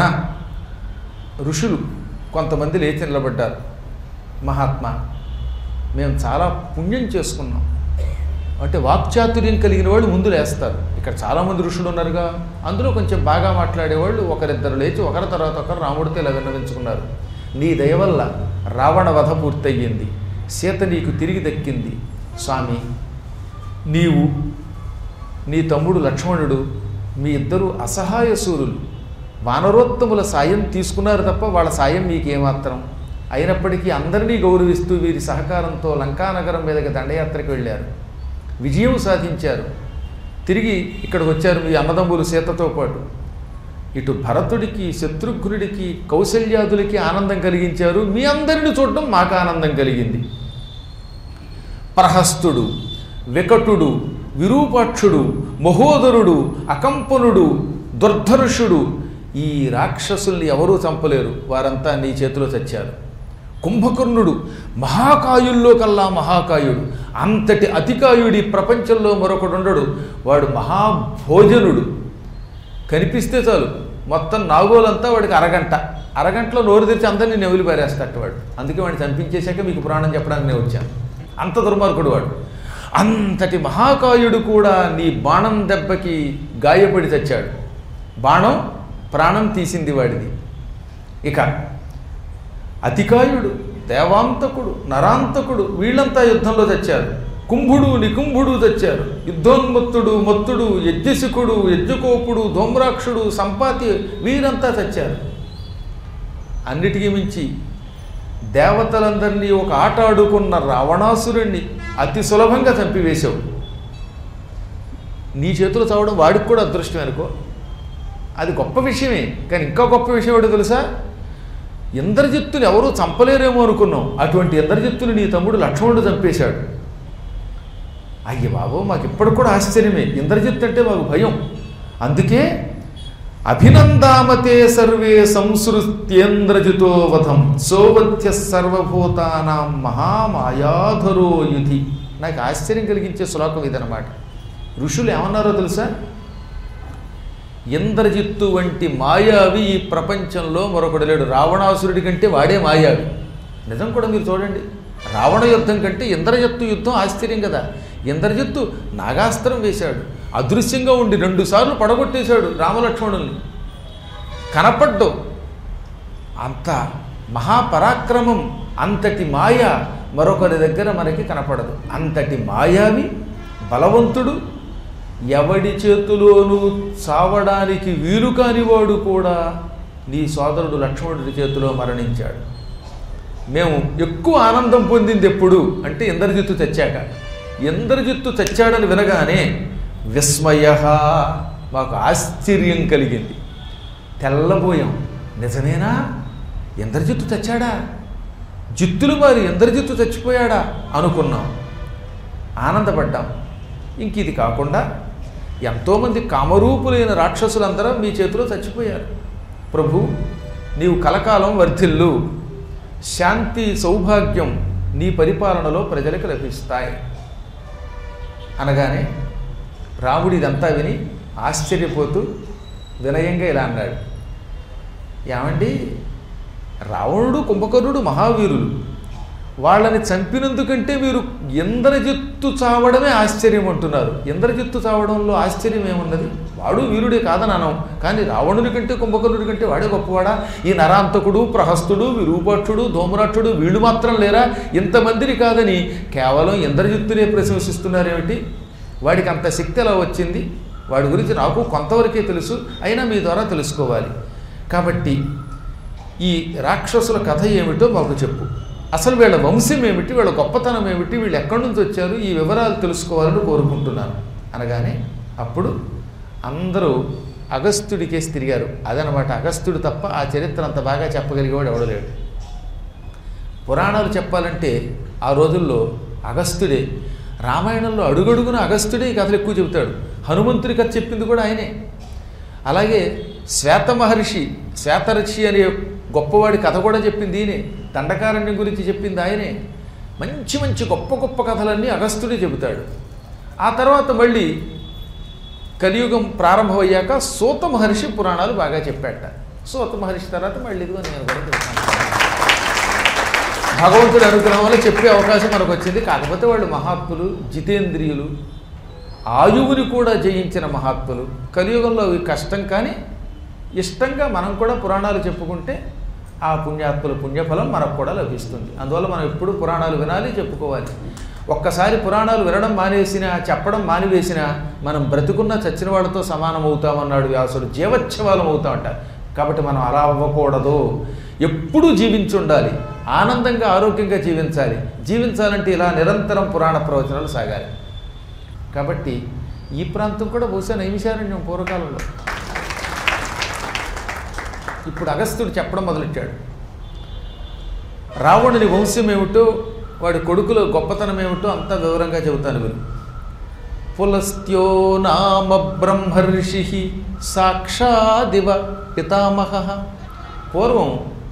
ఋషులు కొంతమంది లేచి నిలబడ్డారు. మహాత్మా, మేము చాలా పుణ్యం చేసుకున్నాం అంటే వాక్చాతుర్యం కలిగిన వాళ్ళు ముందు లేస్తారు. ఇక్కడ చాలామంది ఋషులు ఉన్నారుగా, అందులో కొంచెం బాగా మాట్లాడేవాళ్ళు ఒకరిద్దరు లేచి ఒకరి తర్వాత ఒకరు రాముడితో ఇలా విన్నవించుకున్నారు. నీ దయ వల్ల రావణ వధ పూర్తయ్యింది, సీత నీకు తిరిగి దక్కింది. స్వామి, నీవు నీ తమ్ముడు లక్ష్మణుడు మీ ఇద్దరు అసహాయ సూరులు, వానరోత్తముల సాయం తీసుకున్నారు తప్ప వాళ్ళ సాయం మీకేమాత్రం. అయినప్పటికీ అందరినీ గౌరవిస్తూ వీరి సహకారంతో లంకానగరం మీదకి దండయాత్రకు వెళ్ళారు, విజయం సాధించారు. తిరిగి ఇక్కడికి వచ్చారు మీ అన్నదమ్ములు సీతతో పాటు. ఇటు భరతుడికి, శత్రుఘ్నుడికి, కౌసల్యాదులకి ఆనందం కలిగించారు. మీ అందరిని చూడడం మాకు ఆనందం కలిగింది. ప్రహస్తుడు, వికటుడు, విరూపాక్షుడు, మహోదరుడు, అకంపనుడు, దుర్ధర్షుడు, ఈ రాక్షసుల్ని ఎవరూ చంపలేరు, వారంతా నీ చేతిలో చచ్చారు. కుంభకర్ణుడు మహాకాయుల్లో కల్లా మహాకాయుడు, అంతటి అతికాయుడి ప్రపంచంలో మరొకడు ఉండడు. వాడు మహాభోజనుడు, కనిపిస్తే చాలు మొత్తం నాగోలంతా వాడికి అరగంటలో నోరు తెరిచి అందరినీ నెవిలి పారేస్తాడు వాడు. అందుకే వాడిని చంపించేశాక మీకు పురాణం చెప్పడానికి నేను వచ్చాను. అంత దుర్మార్గుడు వాడు. అంతటి మహాకాయుడు కూడా నీ బాణం దెబ్బకి గాయపడి చచ్చాడు. బాణం ప్రాణం తీసింది వాడిది. ఇక అతికాయుడు, దేవాంతకుడు, నరాంతకుడు, వీళ్ళంతా యుద్ధంలో చచ్చారు. కుంభుడు, నికుంభుడు చచ్చారు. యుద్ధోన్మత్తుడు, మత్తుడు, యజ్ఞశిఖుడు, యజ్ఞకోపుడు, ధూమ్రాక్షుడు, సంపాతి, వీరంతా చచ్చారు. అన్నిటికీ మించి దేవతలందరినీ ఒక ఆట ఆడుకున్న రావణాసురుణ్ణి అతి సులభంగా చంపివేశావు. నీ చేతులు చావడం వాడికి కూడా అదృష్టం అనుకో, అది గొప్ప విషయమే. కానీ ఇంకా గొప్ప విషయం ఏంటో తెలుసా? ఇంద్రజిత్తుని ఎవరూ చంపలేరేమో అనుకున్నాం, అటువంటి ఇంద్రజిత్తుని నీ తమ్ముడు లక్ష్మణుడు చంపేశాడు. అయ్య బాబు, మాకు ఇప్పటికి కూడా ఆశ్చర్యమే. ఇంద్రజిత్ అంటే మాకు భయం. అందుకే అభినందామతే సర్వే సంసృత్యేంద్రజితో వధం సోవత్య సర్వభూతానాం మహామాయాధరో యుధి. నాకు ఆశ్చర్యం కలిగించే శ్లోకం ఇదనమాట. ఋషులు ఏమన్నారో తెలుసా? ఇంద్రజిత్తు వంటి మాయావి ఈ ప్రపంచంలో మరొకడు లేడు. రావణాసురుడి కంటే వాడే మాయావి. నిజం కూడా మీరు చూడండి, రావణ యుద్ధం కంటే ఇంద్రజిత్తు యుద్ధం ఆశ్చర్యం కదా. ఇంద్రజిత్తు నాగాస్త్రం వేశాడు, అదృశ్యంగా ఉండి 2 సార్లు పడగొట్టేశాడు రామలక్ష్మణుల్ని. కనపడ్డు. అంత మహాపరాక్రమం, అంతటి మాయ మరొకరి దగ్గర మనకి కనపడదు. అంతటి మాయావి, బలవంతుడు, ఎవడి చేతిలోనూ చావడానికి వీలు కానివాడు కూడా నీ సోదరుడు లక్ష్మణుడి చేతిలో మరణించాడు. మేము ఎక్కువ ఆనందం పొందింది ఎప్పుడు అంటే ఇంద్రజిత్తు చచ్చాక. ఇంద్రజిత్తు చచ్చాడని వినగానే విస్మయ, మాకు ఆశ్చర్యం కలిగింది. తెల్లబోయాం. నిజమేనా? ఇంద్రజిత్తు చచ్చాడా? జిత్తులు మారి ఇంద్రజిత్తు చచ్చిపోయాడా అనుకున్నాం, ఆనందపడ్డాం. ఇంక ఇది కాకుండా ఎంతోమంది కామరూపులైన రాక్షసులందరూ మీ చేతిలో చచ్చిపోయారు. ప్రభు, నీవు కలకాలం వర్ధిల్లు, శాంతి సౌభాగ్యం నీ పరిపాలనలో ప్రజలకు లభిస్తాయి అనగానే రాముడు ఇదంతా విని ఆశ్చర్యపోతూ వినయంగా ఇలా అన్నాడు. ఏమండి, రావణుడు, కుంభకర్ణుడు మహావీరులు, వాళ్ళని చంపినందుకంటే మీరు ఇంద్రజిత్తు చావడమే ఆశ్చర్యం అంటున్నారు. ఇంద్రజిత్తు చావడంలో ఆశ్చర్యం ఏమున్నది? వాడు వీరుడే కాదననం, కానీ రావణుని కంటే కుంభకర్ణుడి కంటే వాడే గొప్పవాడా? ఈ నరాంతకుడు, ప్రహస్తుడు, విరూపాక్షుడు, ధూమ్రాక్షుడు వీళ్ళు మాత్రం లేరా? ఇంతమందిని కాదని కేవలం ఇంద్రజిత్తునే ప్రశంసిస్తున్నారేమిటి? వాడికి అంత శక్తి ఎలా వచ్చింది? వాడి గురించి నాకు కొంతవరకే తెలుసు, అయినా మీ ద్వారా తెలుసుకోవాలి. కాబట్టి ఈ రాక్షసుల కథ ఏమిటో మాకు చెప్పు. అసలు వీళ్ళ వంశం ఏమిటి, వీళ్ళ గొప్పతనం ఏమిటి, వీళ్ళు ఎక్కడి నుంచి వచ్చారు, ఈ వివరాలు తెలుసుకోవాలని కోరుకుంటున్నాను అనగానే అప్పుడు అందరూ అగస్త్యుడికేసి తిరిగారు. అదనమాట, అగస్త్యుడు తప్ప ఆ చరిత్ర అంత బాగా చెప్పగలిగేవాడు ఎవడో లేడు. పురాణాలు చెప్పాలంటే ఆ రోజుల్లో అగస్త్యుడే. రామాయణంలో అడుగడుగున అగస్త్యుడే ఈ కథలు ఎక్కువ చెబుతాడు. హనుమంతుడి కథ చెప్పింది కూడా ఆయనే. అలాగే శ్వేత మహర్షి, శ్వేతర్షి అనే గొప్పవాడి కథ కూడా చెప్పింది ఈయనే. దండకారణ్యం గురించి చెప్పింది ఆయనే. మంచి మంచి గొప్ప గొప్ప కథలన్నీ అగస్త్యుడే చెబుతాడు. ఆ తర్వాత మళ్ళీ కలియుగం ప్రారంభమయ్యాక సూత మహర్షి పురాణాలు బాగా చెప్పాట. సూత మహర్షి తర్వాత మళ్ళీ ఇదిగో నేను కూడా చెప్తాను. భగవంతుడి అనుగ్రహం వల్ల చెప్పే అవకాశం మనకు వచ్చింది. కాకపోతే వాళ్ళు మహాత్ములు, జితేంద్రియులు, ఆయువుని కూడా జయించిన మహాత్ములు. కలియుగంలో అవి కష్టం, కానీ ఇష్టంగా మనం కూడా పురాణాలు చెప్పుకుంటే ఆ పుణ్యాత్ముల పుణ్యఫలం మనకు కూడా లభిస్తుంది. అందువల్ల మనం ఎప్పుడూ పురాణాలు వినాలి, చెప్పుకోవాలి. ఒక్కసారి పురాణాలు వినడం మానేసినా, చెప్పడం మానివేసినా మనం బ్రతుకున్న చచ్చిన వాళ్ళతో సమానం అవుతామన్నాడు వ్యాసుడు. జీవోత్సవాలం అవుతామంట. కాబట్టి మనం అలా అవ్వకూడదు. ఎప్పుడూ జీవించి ఉండాలి, ఆనందంగా ఆరోగ్యంగా జీవించాలి. జీవించాలంటే ఇలా నిరంతరం పురాణ ప్రవచనాలు సాగాలి. కాబట్టి ఈ ప్రాంతం కూడా బహుశా నైమిషారణ్యం పూర్వకాలంలో. ఇప్పుడు అగస్త్యుడు చెప్పడం మొదలెట్టాడు. రావణుని వంశం ఏమిటో, వాడి కొడుకుల గొప్పతనం ఏమిటో అంతా వివరంగా చెబుతాను విను. పులస్త్యో నామ బ్రహ్మర్షి సాక్షాదివ పితామహ. పూర్వం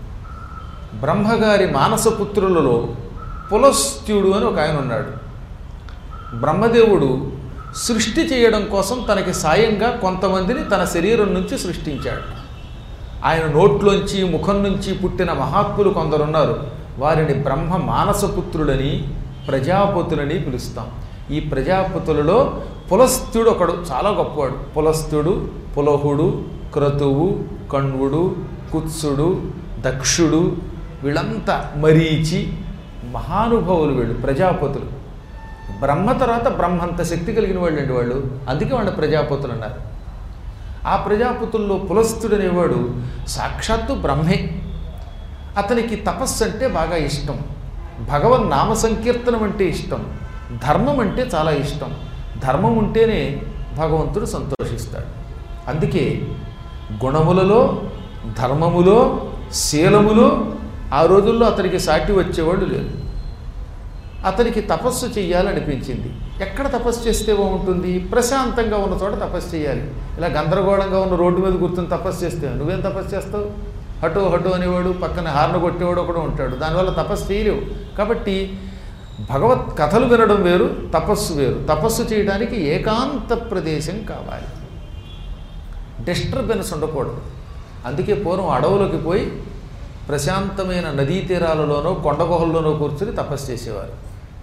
బ్రహ్మగారి మానసపుత్రులలో పులస్త్యుడు అని ఒక ఆయన ఉన్నాడు. బ్రహ్మదేవుడు సృష్టి చేయడం కోసం తనకి సాయంగా కొంతమందిని తన శరీరం నుంచి సృష్టించాడు. ఆయన నోట్లోంచి, ముఖం నుంచి పుట్టిన మహాత్ములు కొందరున్నారు. వారిని బ్రహ్మ మానసపుత్రులని, ప్రజాపతులని పిలుస్తాం. ఈ ప్రజాపతులలో పులస్త్యుడు ఒకడు చాలా గొప్పవాడు. పులస్త్యుడు, పులహుడు, క్రతువు, కణ్వుడు, కుత్సుడు, దక్షుడు, వీళ్ళంతా మరీచి మహానుభావులు. వీళ్ళు ప్రజాపతులు. బ్రహ్మ తర్వాత బ్రహ్మంత శక్తి కలిగిన వాళ్ళు అండి వాళ్ళు. అందుకే వాళ్ళ ప్రజాపతులు అన్నారు. ఆ ప్రజాపతుల్లో పులస్త్యుడు అనేవాడు సాక్షాత్తు బ్రహ్మే. అతనికి తపస్సు అంటే బాగా ఇష్టం, భగవన్ నామ సంకీర్తనం అంటే ఇష్టం, ధర్మం అంటే చాలా ఇష్టం. ధర్మం ఉంటేనే భగవంతుడు సంతోషిస్తాడు. అందుకే గుణములలో, ధర్మములో, శీలములో ఆ రోజుల్లో అతనికి సాటి వచ్చేవాళ్ళు లేరు. అతనికి తపస్సు చెయ్యాలనిపించింది. ఎక్కడ తపస్సు చేస్తే బాగుంటుంది? ప్రశాంతంగా ఉన్న చోట తపస్సు చేయాలి. ఇలా గందరగోళంగా ఉన్న రోడ్డు మీద కూర్చొని తపస్సు చేస్తే నువ్వేం తపస్సు చేస్తావు? హటో హటో అనేవాడు, పక్కన హార్న కొట్టేవాడు ఒకడు ఉంటాడు. దానివల్ల తపస్సు చేయలేవు. కాబట్టి భగవత్ కథలు వినడం వేరు, తపస్సు వేరు. తపస్సు చేయడానికి ఏకాంత ప్రదేశం కావాలి, డిస్టర్బెన్స్ ఉండకూడదు. అందుకే పూర్వం అడవులోకి పోయి ప్రశాంతమైన నదీ తీరాలలోనో కొండ గుహల్లోనో కూర్చొని తపస్సు చేసేవారు.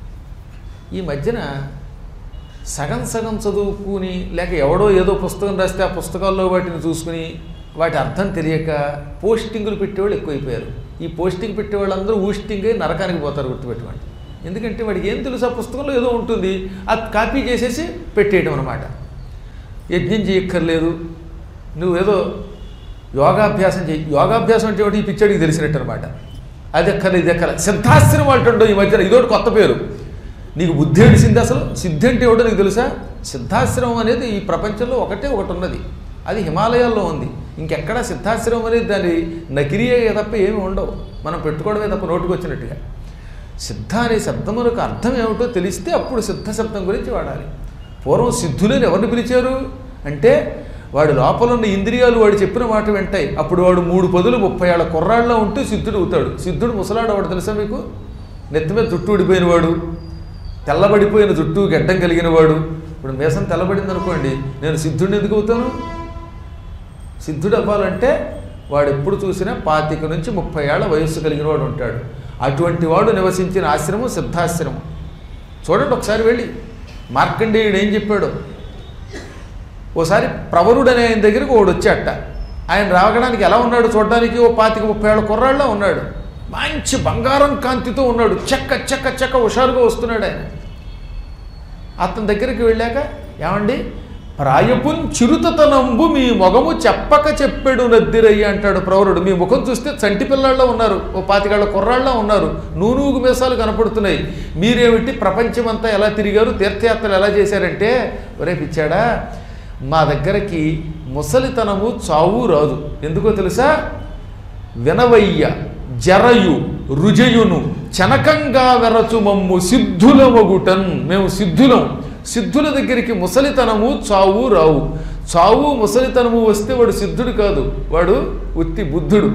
ఈ మధ్యన సగం సగం చదువుకుని, లేక ఎవడో ఏదో పుస్తకం రాస్తే ఆ పుస్తకాల్లో వాటిని చూసుకుని వాటి అర్థం తెలియక పోస్టింగులు పెట్టేవాళ్ళు ఎక్కువైపోయారు. ఈ పోస్టింగ్ పెట్టేవాళ్ళందరూ ఊస్టింగ్ అయి నరకానికి పోతారు, గుర్తుపెట్టుకోండి. ఎందుకంటే వాడికి ఏం తెలుసు, ఆ పుస్తకంలో ఏదో ఉంటుంది, అది కాపీ చేసేసి పెట్టేయటం అనమాట. యజ్ఞం చేయక్కర్లేదు, నువ్వేదో యోగాభ్యాసం చేయి. యోగాభ్యాసం అంటే ఒకటి ఈ పిచ్చడికి తెలిసినట్టు అనమాట. అది ఎక్కర్లేదు, ఇది ఎక్కర్లేదు. సిద్ధాశ్రమం అంటుండో ఈ మధ్యన, ఇదోటి కొత్త పేరు. నీకు బుద్ధి ఏడిసింది. అసలు సిద్ధి అంటే ఏమిటో నీకు తెలుసా? సిద్ధాశ్రమం అనేది ఈ ప్రపంచంలో ఒకటి ఉన్నది. అది హిమాలయాల్లో ఉంది. ఇంకెక్కడా సిద్ధాశ్రమం అనేది దాని నకిరియే తప్ప ఏమి ఉండవు. మనం పెట్టుకోవడమే తప్ప నోటికి వచ్చినట్టుగా. సిద్ధ అనే శబ్దములకు అర్థం ఏమిటో తెలిస్తే అప్పుడు సిద్ధ శబ్దం గురించి వాడాలి. పూర్వం సిద్ధులని ఎవరిని పిలిచారు అంటే, వాడి లోపల ఉన్న ఇంద్రియాలు వాడు చెప్పిన మాట వింటాయి. అప్పుడు వాడు 3 పదులు 30 ఏళ్ల కుర్రాళ్ళలో ఉంటూ సిద్ధుడు అవుతాడు. సిద్ధుడు ముసలాడు వాడు తెలుసా మీకు? నెత్తి మీద జుట్టు ఊడిపోయినవాడు, తెల్లబడిపోయిన జుట్టు గడ్డం కలిగిన వాడు. ఇప్పుడు మీసం తెల్లబడింది అనుకోండి, నేను సిద్ధుడిని ఎందుకు అవుతాను? సిద్ధుడు అవ్వాలంటే వాడు ఎప్పుడు చూసినా 25 నుంచి 30 ఏళ్ల వయస్సు కలిగిన వాడు ఉంటాడు. అటువంటి వాడు నివసించిన ఆశ్రమం సిద్ధాశ్రమం. చూడండి ఒకసారి వెళ్ళి. మార్కండేయుడు ఏం చెప్పాడు? ఓసారి ప్రవరుడు అనే ఆయన దగ్గరికి వాడు వచ్చాట. ఆయన రావడానికి ఎలా ఉన్నాడు చూడడానికి? ఓ 25-30 ఏళ్ల కుర్రాళ్ళ ఉన్నాడు. మంచి బంగారం కాంతితో ఉన్నాడు. చెక్క చెక్క చెక్క హుషారుగా వస్తున్నాడు ఆయన. అతని దగ్గరికి వెళ్ళాక, ఏమండి ప్రాయపున్ చిరుతతనంబు మీ మొగము చెప్పక చెప్పాడు నద్దిరయ్య అంటాడు ప్రవరుడు. మీ ముఖం చూస్తే చంటి పిల్లాళ్ళ ఉన్నారు, ఓ 25 ఏళ్ల కుర్రాళ్ళ ఉన్నారు, నూనూగు మీసాలు కనపడుతున్నాయి. మీరేమిటి ప్రపంచమంతా ఎలా తిరిగారు, తీర్థయాత్రలు ఎలా చేశారంటే, ఒరే పిచ్చాడా, మా దగ్గరికి ముసలితనము చావు రాదు. ఎందుకో తెలుసా? వినవయ్య జరయు రుజయును చనకంగా వెరచు మమ్ము సిద్ధులమగుటన్. మేము సిద్ధులం. సిద్ధుల దగ్గరికి ముసలితనము చావు రావు. చావు ముసలితనము వస్తే వాడు సిద్ధుడు కాదు, వాడు ఉత్తి బుద్ధుడు.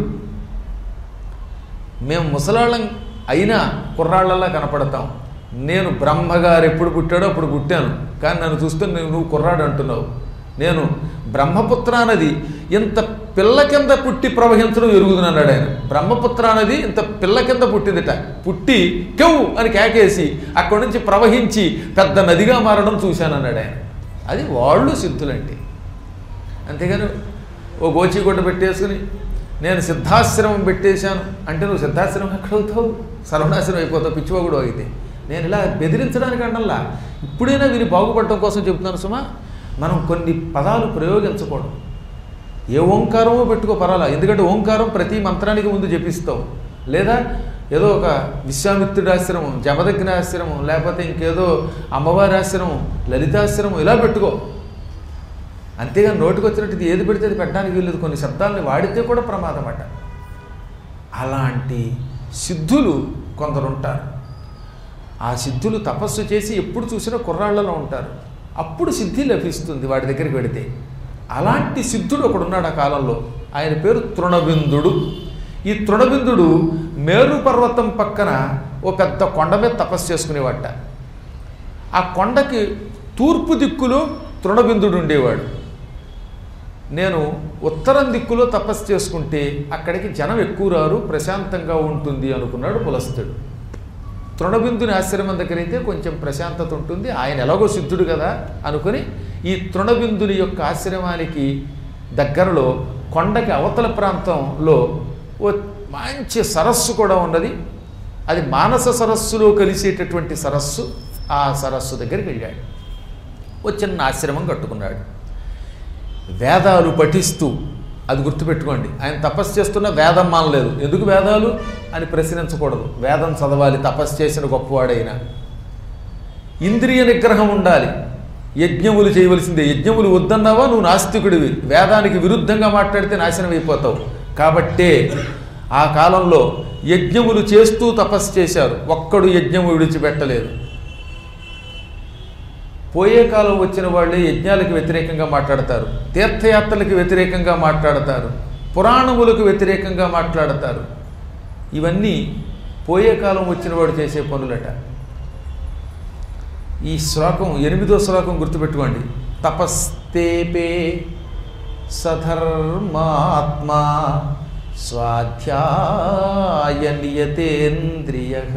మేము ముసలాళ్ళం అయినా కుర్రాళ్ళలా కనపడతాం. నేను బ్రహ్మగారు ఎప్పుడు పుట్టాడో అప్పుడు పుట్టాను, కానీ నన్ను చూస్తే నువ్వు కుర్రాడు అంటున్నావు. నేను బ్రహ్మపుత్ర నది ఇంత పిల్ల కింద పుట్టి ప్రవహించడం ఎరుగుతున్నాడు ఆయన. బ్రహ్మపుత్ర నది ఇంత పిల్ల కింద పుట్టిందిట. పుట్టి కెవ్వు అని కేకేసి అక్కడి నుంచి ప్రవహించి పెద్ద నదిగా మారడం చూశానన్నాడు ఆయన. అది వాళ్ళు సిద్ధులంటే. అంతేగాని ఓ గోచిగుడ్డ పెట్టేసుకుని నేను సిద్ధాశ్రమం పెట్టేశాను అంటే నువ్వు సిద్ధాశ్రమం ఎక్కడవుతావు? సర్వనాశనం అయిపోతావు, పిచ్చివాగుడు అయితే. నేను ఇలా బెదిరించడానికి అంటల్లా, ఇప్పుడైనా వీరి బాగుపడటం కోసం చెబుతున్నాను సుమా. మనం కొన్ని పదాలు ప్రయోగించకూడదు. ఏ ఓంకారమో పెట్టుకో పర్వాలా, ఎందుకంటే ఓంకారం ప్రతి మంత్రానికి ముందు జపిస్తాం. లేదా ఏదో ఒక విశ్వామిత్రుడి ఆశ్రమం, జమదగ్ని ఆశ్రమం, లేకపోతే ఇంకేదో అమ్మవారి ఆశ్రమం, లలితాశ్రమం ఇలా పెట్టుకో. అంతేగాని నోటికి వచ్చినట్టు ఇది ఏది పెడితే అది పెట్టడానికి వీల్లేదు. కొన్ని శబ్దాలని వాడితే కూడా ప్రమాదం అట. అలాంటి సిద్ధులు కొందరు ఉంటారు. ఆ సిద్ధులు తపస్సు చేసి ఎప్పుడు చూసినా కుర్రాళ్లలో ఉంటారు. అప్పుడు సిద్ధి లభిస్తుంది వాడి దగ్గరికి వెడితే. అలాంటి సిద్ధుడు ఒకడున్నాడు ఆ కాలంలో. ఆయన పేరు తృణబిందుడు. ఈ తృణబిందుడు మేరు పర్వతం పక్కన ఓ పెద్ద కొండ మీద తపస్సు చేసుకునేవాట. ఆ కొండకి తూర్పు దిక్కులో తృణబిందుడు ఉండేవాడు. నేను ఉత్తరం దిక్కులో తపస్సు చేసుకుంటే అక్కడికి జనం ఎక్కువ రారు, ప్రశాంతంగా ఉంటుంది అనుకున్నాడు పులస్తుడు. తృణబిందుని ఆశ్రమం దగ్గర అయితే కొంచెం ప్రశాంతత ఉంటుంది, ఆయన ఎలాగో సిద్ధుడు కదా అనుకుని ఈ తృణబిందుని యొక్క ఆశ్రమానికి దగ్గరలో కొండకి అవతల ప్రాంతంలో ఓ మంచి సరస్సు కూడా ఉన్నది. అది మానస సరస్సులో కలిసేటటువంటి సరస్సు. ఆ సరస్సు దగ్గరికి వెళ్ళాడు. ఓ చిన్న ఆశ్రమం కట్టుకున్నాడు. వేదాలు పఠిస్తూ, అది గుర్తుపెట్టుకోండి, ఆయన తపస్సు చేస్తున్న వేదం మానలేదు. ఎందుకు వేదాలు అని ప్రశ్నించకూడదు. వేదం చదవాలి తపస్సు చేసిన గొప్పవాడైనా. ఇంద్రియ నిగ్రహం ఉండాలి. యజ్ఞములు చేయవలసిందే. యజ్ఞములు వద్దన్నావా నువ్వు నాస్తికుడివి, వేదానికి విరుద్ధంగా మాట్లాడితే నాశనం అయిపోతావు. కాబట్టే ఆ కాలంలో యజ్ఞములు చేస్తూ తపస్సు చేశారు. ఒక్కడు యజ్ఞము విడిచిపెట్టలేదు. పోయే కాలం వచ్చిన వాళ్ళే యజ్ఞాలకు వ్యతిరేకంగా మాట్లాడతారు, తీర్థయాత్రలకు వ్యతిరేకంగా మాట్లాడతారు, పురాణములకు వ్యతిరేకంగా మాట్లాడతారు. ఇవన్నీ పోయే కాలం వచ్చిన వాడు చేసే పనులట. ఈ శ్లోకం 8వ శ్లోకం గుర్తుపెట్టుకోండి. తపస్తేపే సధర్మాత్మా స్వాధ్యాయ నియతేంద్రియ.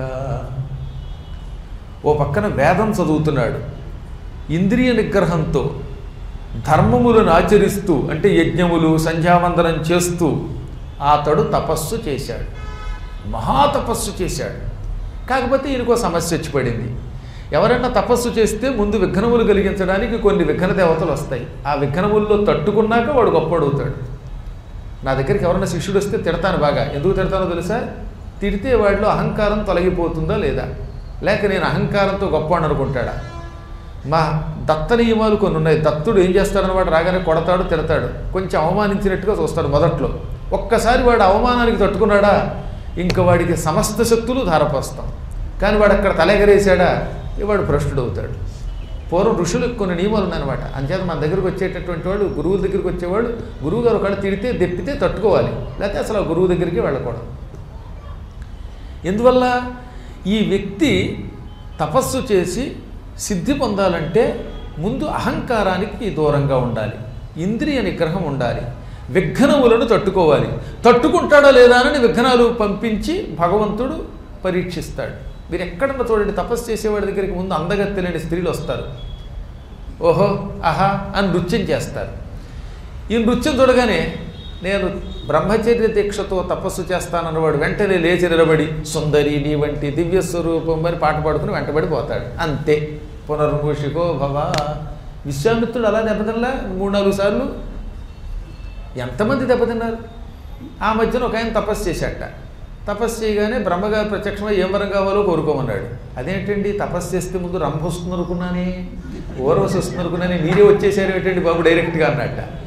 ఓ పక్కన వేదం చదువుతున్నాడు, ఇంద్రియ నిగ్రహంతో ధర్మములను ఆచరిస్తూ, అంటే యజ్ఞములు సంధ్యావందనం చేస్తూ అతడు తపస్సు చేశాడు. మహాతపస్సు చేశాడు. కాకపోతే ఈయనకో సమస్య వచ్చి పడింది. ఎవరైనా తపస్సు చేస్తే ముందు విఘ్నములు కలిగించడానికి కొన్ని విఘ్న దేవతలు వస్తాయి. ఆ విఘ్నముల్లో తట్టుకున్నాక వాడు గొప్పడవుతాడు. నా దగ్గరికి ఎవరైనా శిష్యుడు వస్తే తిడతాను బాగా. ఎందుకు తిడతానో తెలుసా? తిడితే వాడిలో అహంకారం తొలగిపోతుందా లేదా, లేక నేను అహంకారంతో గొప్పవాడు అనుకుంటాడా. మా దత్త నియమాలు కొన్ని ఉన్నాయి. దత్తుడు ఏం చేస్తాడన్నమాట, రాగానే కొడతాడు, తిడతాడు, కొంచెం అవమానించినట్టుగా చూస్తాడు మొదట్లో. ఒక్కసారి వాడు అవమానానికి తట్టుకున్నాడా ఇంకా వాడికి సమస్త శక్తులు ధారపోస్తాం. కానీ వాడు అక్కడ తలెగరేసాడా వాడు భ్రష్టుడు అవుతాడు. పూర్వం ఋషులకు కొన్ని నియమాలు ఉన్నాయన్నమాట. అంచేత మన దగ్గరికి వచ్చేటటువంటి వాళ్ళు, గురువుల దగ్గరికి వచ్చేవాళ్ళు, గురువు గారు ఒకళ్ళు తిడితే దెప్పితే తట్టుకోవాలి, లేకపోతే అసలు ఆ గురువు దగ్గరికి వెళ్ళకూడదు. ఎందువల్ల ఈ వ్యక్తి తపస్సు చేసి సిద్ధి పొందాలంటే ముందు అహంకారానికి దూరంగా ఉండాలి, ఇంద్రియ నిగ్రహం ఉండాలి, విఘ్నములను తట్టుకోవాలి. తట్టుకుంటాడా లేదా అని విఘ్నాలు పంపించి భగవంతుడు పరీక్షిస్తాడు. మీరు ఎక్కడన్నా చూడండి, తపస్సు చేసేవాడి దగ్గరికి ముందు అందగత్తెలేని స్త్రీలు వస్తారు. ఓహో ఆహా అని నృత్యం చేస్తారు. ఈ నృత్యం చూడగానే నేను బ్రహ్మచర్య దీక్షతో తపస్సు చేస్తానన్నవాడు వెంటనే లేచి నిలబడి సుందరి నీ వంటి దివ్య స్వరూపం అని పాట పాడుకుని వెంటబడిపోతాడు. అంతే. పునర్మూషికో భవ. విశ్వామిత్రుడు అలా దెబ్బతినలా 3-4 సార్లు. ఎంతమంది దెబ్బతిన్నారు? ఆ మధ్యన ఒక ఆయన తపస్సు చేశాట. తపస్సు చేయగానే బ్రహ్మగారు ప్రత్యక్షమై ఏం వరం కావాలో కోరుకోమన్నాడు. అదేంటండి, తపస్సు చేస్తే ముందు రంభ వస్తుంది అనుకున్నానే, ఓర్వశి వస్తుంది అనుకున్నానే, మీరే వచ్చేసారు ఏంటండి బాబు డైరెక్ట్గా అన్నట్ట.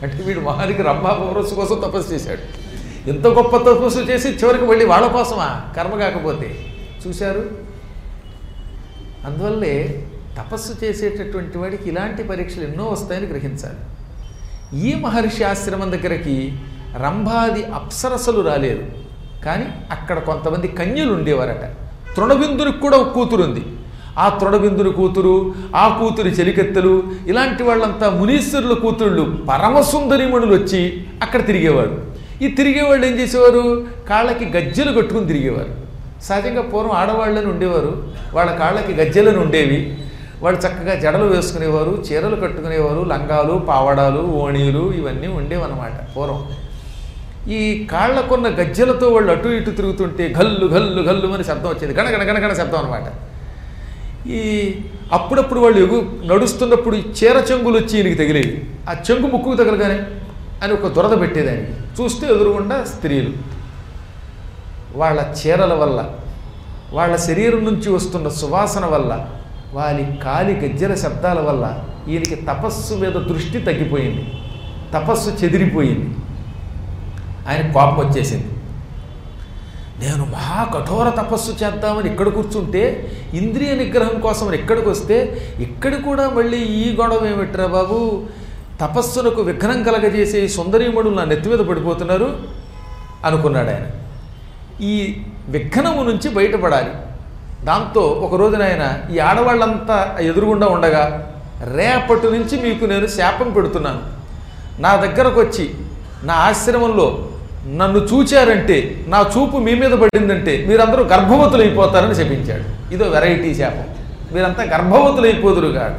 అంటే వీడు మొహానికి రంభా పౌరస్సు కోసం తపస్సు చేశాడు. ఎంత గొప్ప తపస్సు చేసి చివరికి వెళ్ళి వాళ్ళ కోసమా, కర్మ కాకపోతే. చూశారు? అందువల్లే తపస్సు చేసేటటువంటి వాడికి ఇలాంటి పరీక్షలు ఎన్నో వస్తాయని గ్రహించాలి. ఈ మహర్షి ఆశ్రమం దగ్గరికి రంభాది అప్సరసలు రాలేదు, కానీ అక్కడ కొంతమంది కన్యలు ఉండేవారట. తృణబిందునికి కూడా ఒక కూతురు ఉంది. ఆ తృణబిందుని కూతురు, ఆ కూతురి చెలికెత్తలు, ఇలాంటి వాళ్ళంతా మునీశ్వరుల కూతుళ్ళు పరమసుందరిమణులు వచ్చి అక్కడ తిరిగేవారు. ఈ తిరిగేవాళ్ళు ఏం చేసేవారు, కాళ్ళకి గజ్జెలు కట్టుకుని తిరిగేవారు. సహజంగా పూర్వం ఆడవాళ్ళని ఉండేవారు, వాళ్ళ కాళ్ళకి గజ్జెలను ఉండేవి. వాళ్ళు చక్కగా జడలు వేసుకునేవారు, చీరలు కట్టుకునేవారు, లంగాలు, పావడాలు, ఓణీలు ఇవన్నీ ఉండేవన్నమాట పూర్వం. ఈ కాళ్ళకున్న గజ్జెలతో వాళ్ళు అటు ఇటు తిరుగుతుంటే గల్లు గల్లు గల్లు అని శబ్దం వచ్చేది, గణగణ గణగణ శబ్దం అనమాట. ఈ అప్పుడప్పుడు వాళ్ళు నడుస్తున్నప్పుడు ఈ చీర చెంగులు వచ్చి ఈయనకి తగిలేవి. ఆ చెంగు ముక్కుకు తగలగానే అని ఒక దురద పెట్టేదానికి. చూస్తే ఎదురుగుండా స్త్రీలు. వాళ్ళ చీరల వల్ల, వాళ్ళ శరీరం నుంచి వస్తున్న సువాసన వల్ల, వారి కాలి గజ్జెల శబ్దాల వల్ల ఈయనకి తపస్సు మీద దృష్టి తగ్గిపోయింది, తపస్సు చెదిరిపోయింది. ఆయన కోపం వచ్చేసింది. నేను మహా కఠోర తపస్సు చేద్దామని ఇక్కడ కూర్చుంటే, ఇంద్రియ నిగ్రహం కోసం ఇక్కడికి వస్తే, ఇక్కడ కూడా మళ్ళీ ఈ గొడవ ఏమిట్రా బాబు, తపస్సులకు విఘ్నం కలగజేసే ఈ సుందరీమణులు నా నెత్తి మీద పడిపోతున్నారు అనుకున్నాడు ఆయన. ఈ విఘ్నము నుంచి బయటపడాలి. దాంతో ఒక రోజున ఆయన ఈ ఆడవాళ్ళంతా ఎదురుగుండా ఉండగా, రేపటి నుంచి మీకు నేను శాపం పెడుతున్నాను, నా దగ్గరకు వచ్చి నా ఆశ్రమంలో నన్ను చూచారంటే, నా చూపు మీ మీద పడిందంటే మీరందరూ గర్భవతులైపోతారని శపించాడు. ఇదో వెరైటీ శాపం. మీరంతా గర్భవతులైపోదురుగాక.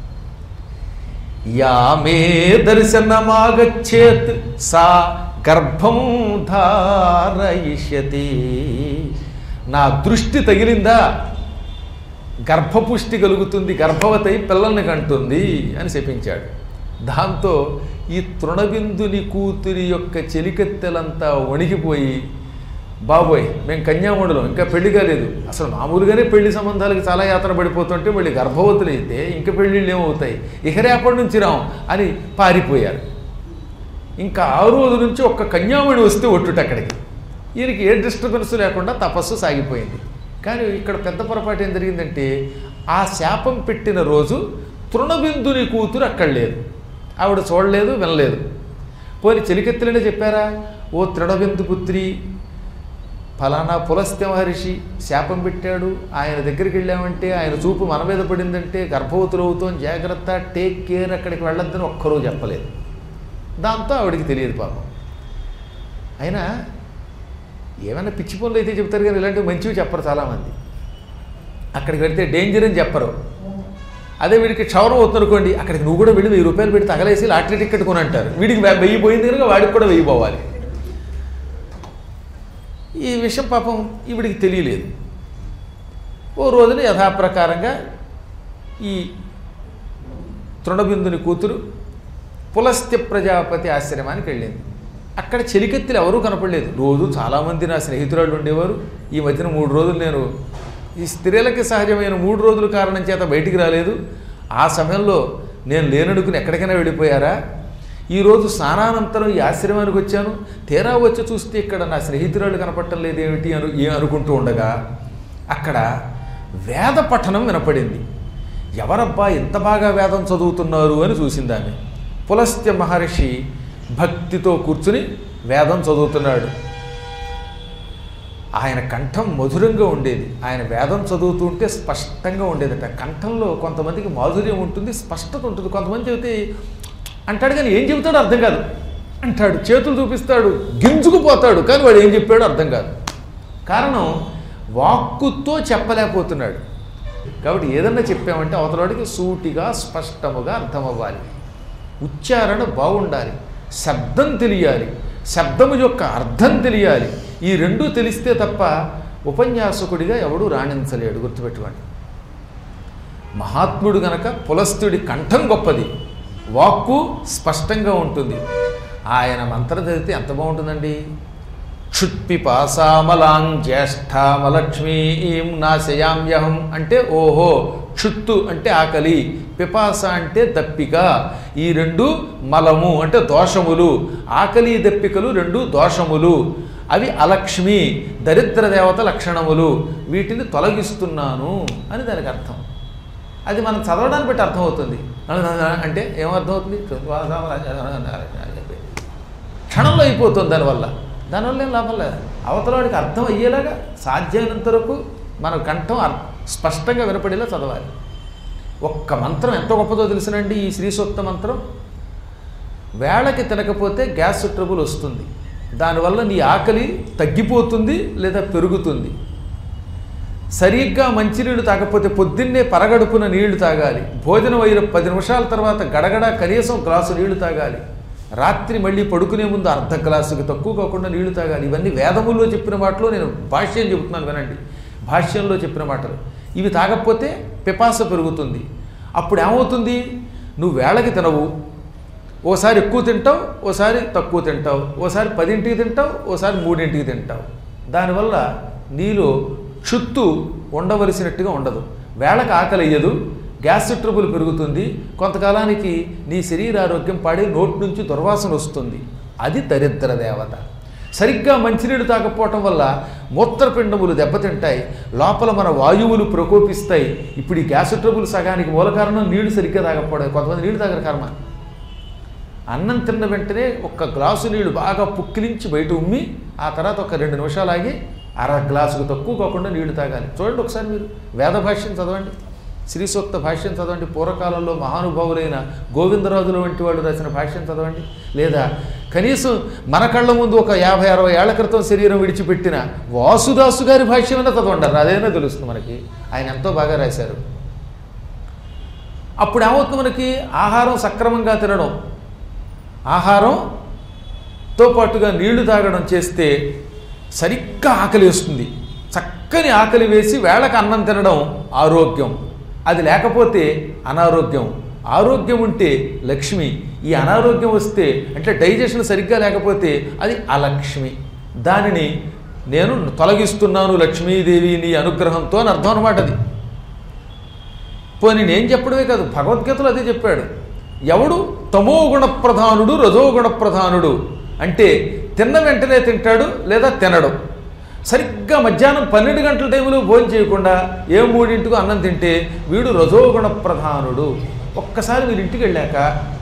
యామే దర్శనమాగచ్చేత్ సా గర్భం ధారయిష్యతి. నా దృష్టి తగిలిందా గర్భపుష్టి కలుగుతుంది, గర్భవతి పిల్లల్ని కంటుంది అని శపించాడు. దాంతో ఈ తృణబిందుని కూతురి యొక్క చెలికత్తెలంతా వణికిపోయి, బాబోయ్ మేము కన్యామణులం, ఇంకా పెళ్లి కాలేదు, అసలు మామూలుగానే పెళ్లి సంబంధాలకి చాలా యాతన పడిపోతుంటే మళ్ళీ గర్భవతులు అయితే ఇంక పెళ్ళిళ్ళు ఏమవుతాయి, ఇక రేపటి నుంచి రాం అని పారిపోయారు. ఇంకా ఆ రోజు నుంచి ఒక్క కన్యామణి వస్తే ఒట్టుట అక్కడికి. ఈయనకి ఏ డిస్టర్బెన్స్ లేకుండా తపస్సు సాగిపోయింది. కానీ ఇక్కడ పెద్ద పొరపాటు ఏం జరిగిందంటే, ఆ శాపం పెట్టిన రోజు తృణబిందుని కూతురు అక్కడ లేదు. ఆవిడ చూడలేదు, వినలేదు. పోని చెలికెత్తులనే చెప్పారా, ఓ తృణబిందు పుత్రి, ఫలానా పులస్త్య మహర్షి శాపం పెట్టాడు, ఆయన దగ్గరికి వెళ్ళామంటే ఆయన చూపు మన మీద పడిందంటే గర్భవతులు అవుతాం, జాగ్రత్త, టేక్ కేర్, అక్కడికి వెళ్ళొద్దని ఒక్కరోజు చెప్పలేదు. దాంతో ఆవిడికి తెలియదు పాపం. అయినా ఏమైనా పిచ్చి పనులు అయితే చెప్తారు కానీ ఇలాంటివి మంచివి చెప్పరు చాలామంది. అక్కడికి వెళ్తే డేంజర్ అని చెప్పరు. అదే వీడికి క్షౌరం అవుతుందనుకోండి, అక్కడికి నువ్వు కూడా వెళ్ళి 1000 రూపాయలు పెట్టి తగలేసి లాటరీ టికెట్ కొని అంటారు. వీడికి 1000 పోయింది కనుక వాడికి కూడా 1000 పోవాలి. ఈ విషయం పాపం ఈవిడికి తెలియలేదు. ఓ రోజున యథాప్రకారంగా ఈ తృణబిందుని కూతురు పులస్త్య ప్రజాపతి ఆశ్రమానికి వెళ్ళింది. అక్కడ చెలికెత్తులు ఎవరూ కనపడలేదు. రోజు చాలామంది నా స్నేహితురాళ్ళు ఉండేవారు. ఈ మధ్యన 3 రోజులు నేను ఈ స్త్రీలకి సహజమైన 3 రోజుల కారణం చేత బయటికి రాలేదు. ఆ సమయంలో నేను లేనడుకుని ఎక్కడికైనా వెళ్ళిపోయారా? ఈరోజు స్నానానంతరం ఈ ఆశ్రమానికి వచ్చాను, తీరా వచ్చి చూస్తే ఇక్కడ నా స్నేహితురాళ్ళు కనపడటం లేదేమిటి అనుకుంటూ ఉండగా అక్కడ వేద పఠనం వినపడింది. ఎవరబ్బా ఇంత బాగా వేదం చదువుతున్నారు అని చూసింది ఆమె. పులస్త్య మహర్షి భక్తితో కూర్చుని వేదం చదువుతున్నాడు. ఆయన కంఠం మధురంగా ఉండేది. ఆయన వేదం చదువుతూ ఉంటే స్పష్టంగా ఉండేదట. కంఠంలో కొంతమందికి మాధుర్యం ఉంటుంది, స్పష్టత ఉంటుంది. కొంతమంది చెబితే అంటాడు కానీ ఏం చెబుతాడో అర్థం కాదు. అంటాడు, చేతులు చూపిస్తాడు, గింజుకుపోతాడు, కానీ వాడు ఏం చెప్పాడో అర్థం కాదు. కారణం వాక్కుతో చెప్పలేకపోతున్నాడు. కాబట్టి ఏదన్నా చెప్పామంటే అవతలవాడికి సూటిగా స్పష్టముగా అర్థమవ్వాలి. ఉచ్చారణ బాగుండాలి, శబ్దం తెలియాలి, శబ్దము యొక్క అర్థం తెలియాలి. ఈ రెండూ తెలిస్తే తప్ప ఉపన్యాసకుడిగా ఎవడూ రాణించలేడు. గుర్తుపెట్టుకోండి. మహాత్ముడు గనక పులస్తుడి కంఠం గొప్పది, వాక్కు స్పష్టంగా ఉంటుంది. ఆయన మంత్రం చదివితే ఎంత బాగుంటుందండి. క్షుత్పిపాసామలాం జ్యేష్ఠామలక్ష్మీం నాశయామ్యహం అంటే ఓహో, క్షుత్తు అంటే ఆకలి, పిపాస అంటే దప్పిక, ఈ రెండు మలము అంటే దోషములు, ఆకలి దప్పికలు రెండు దోషములు, అవి అలక్ష్మి దరిద్ర దేవత లక్షణములు, వీటిని తొలగిస్తున్నాను అని దానికి అర్థం. అది మనం చదవడాన్ని బట్టి అర్థమవుతుంది. అంటే ఏమర్థమవుతుంది? క్షణంలో అయిపోతుంది. దానివల్ల ఏం లాభం లేదు. అవతలవాడికి అర్థం అయ్యేలాగా సాధ్యమైనంత వరకు మన కంఠం స్పష్టంగా వినపడేలా చదవాలి. ఒక్క మంత్రం ఎంత గొప్పదో తెలుసునండి ఈ శ్రీ సూక్త మంత్రం. వేళకి తినకపోతే గ్యాస్ ట్రబుల్ వస్తుంది, దానివల్ల నీ ఆకలి తగ్గిపోతుంది లేదా పెరుగుతుంది. సరిగ్గా మంచినీళ్ళు తాగకపోతే పొద్దున్నే పరగడుపున నీళ్లు తాగాలి. భోజనం అయిన 10 నిమిషాల తర్వాత గడగడ కనీసం గ్లాసు నీళ్లు తాగాలి. రాత్రి మళ్ళీ పడుకునే ముందు అర్ధ గ్లాసుకి తక్కువ కాకుండా నీళ్లు తాగాలి. ఇవన్నీ వేదముల్లో చెప్పిన మాటలు, నేను భాష్యం చెబుతున్నాను వినండి. భాష్యంలో చెప్పిన మాటలు ఇవి. తాగకపోతే పిపాస పెరుగుతుంది. అప్పుడు ఏమవుతుంది? నువ్వు వేళకి తినవు, ఓసారి ఎక్కువ తింటావు, ఓసారి తక్కువ తింటావు, ఓసారి 10ంటికి తింటావు, ఓసారి 3ంటికి తింటావు. దానివల్ల నీలో క్షుత్తు ఉండవలసినట్టుగా ఉండదు. వేళకు ఆకలి అయ్యదు, గ్యాస్ ట్రబుల్ పెరుగుతుంది, కొంతకాలానికి నీ శరీర ఆరోగ్యం పాడి నోటి నుంచి దుర్వాసన వస్తుంది. అది దరిద్ర దేవత. సరిగ్గా మంచినీళ్ళు తాగకపోవటం వల్ల మూత్రపిండములు దెబ్బతింటాయి, లోపల మన వాయువులు ప్రకోపిస్తాయి. ఇప్పుడు ఈ గ్యాస్ ట్రబుల్ సగానికి మూల కారణం నీళ్లు సరిగ్గా తాగకపోవడం. కొంతమంది నీళ్లు తాగరు కర్మ. అన్నం తిన్న వెంటనే ఒక్క గ్లాసు నీళ్లు బాగా పుక్కిలించి బయట ఉమ్మి ఆ తర్వాత ఒక 2 నిమిషాలు ఆగి అర గ్లాసుకు తక్కువ కాకుండా నీళ్లు తాగాలి. చూడండి ఒకసారి, మీరు వేద భాష్యం చదవండి, శ్రీ సూక్త భాష్యం చదవండి, పూర్వకాలంలో మహానుభావులైన గోవిందరాజుల వంటి వాళ్ళు రాసిన భాష్యం చదవండి, లేదా కనీసం మన కళ్ళ ముందు ఒక 50-60 ఏళ్ల క్రితం శరీరం విడిచిపెట్టిన వాసుదాసు గారి భాష్యంలో చదవండి. అదైనా తెలుస్తుంది మనకి, ఆయన ఎంతో బాగా రాశారు. అప్పుడు ఏమవుతుంది? మనకి ఆహారం సక్రమంగా తినడం, ఆహారంతో పాటుగా నీళ్లు తాగడం చేస్తే సరిగ్గా ఆకలి వేస్తుంది. చక్కని ఆకలి వేసి వేళకు అన్నం తినడం ఆరోగ్యం. అది లేకపోతే అనారోగ్యం. ఆరోగ్యం ఉంటే లక్ష్మి. ఈ అనారోగ్యం వస్తే అంటే డైజెషన్ సరిగ్గా లేకపోతే అది అలక్ష్మి. దానిని నేను తొలగిస్తున్నాను లక్ష్మీదేవి నీ అనుగ్రహంతో అని అర్థం అనమాట. అది పోనీ నేను చెప్పడమే కాదు, భగవద్గీతలో అదే చెప్పాడు. ఎవడు తమో గుణ ప్రధానుడు రజోగుణ ప్రధానుడు అంటే తిన్న వెంటనే తింటాడు లేదా తినడు. సరిగ్గా మధ్యాహ్నం 12 గంటల టైంలో భోజనం చేయకుండా 3ంటికి అన్నం తింటే వీడు రజోగుణ ప్రధానుడు. ఒక్కసారి మీరు ఇంటికి వెళ్ళాక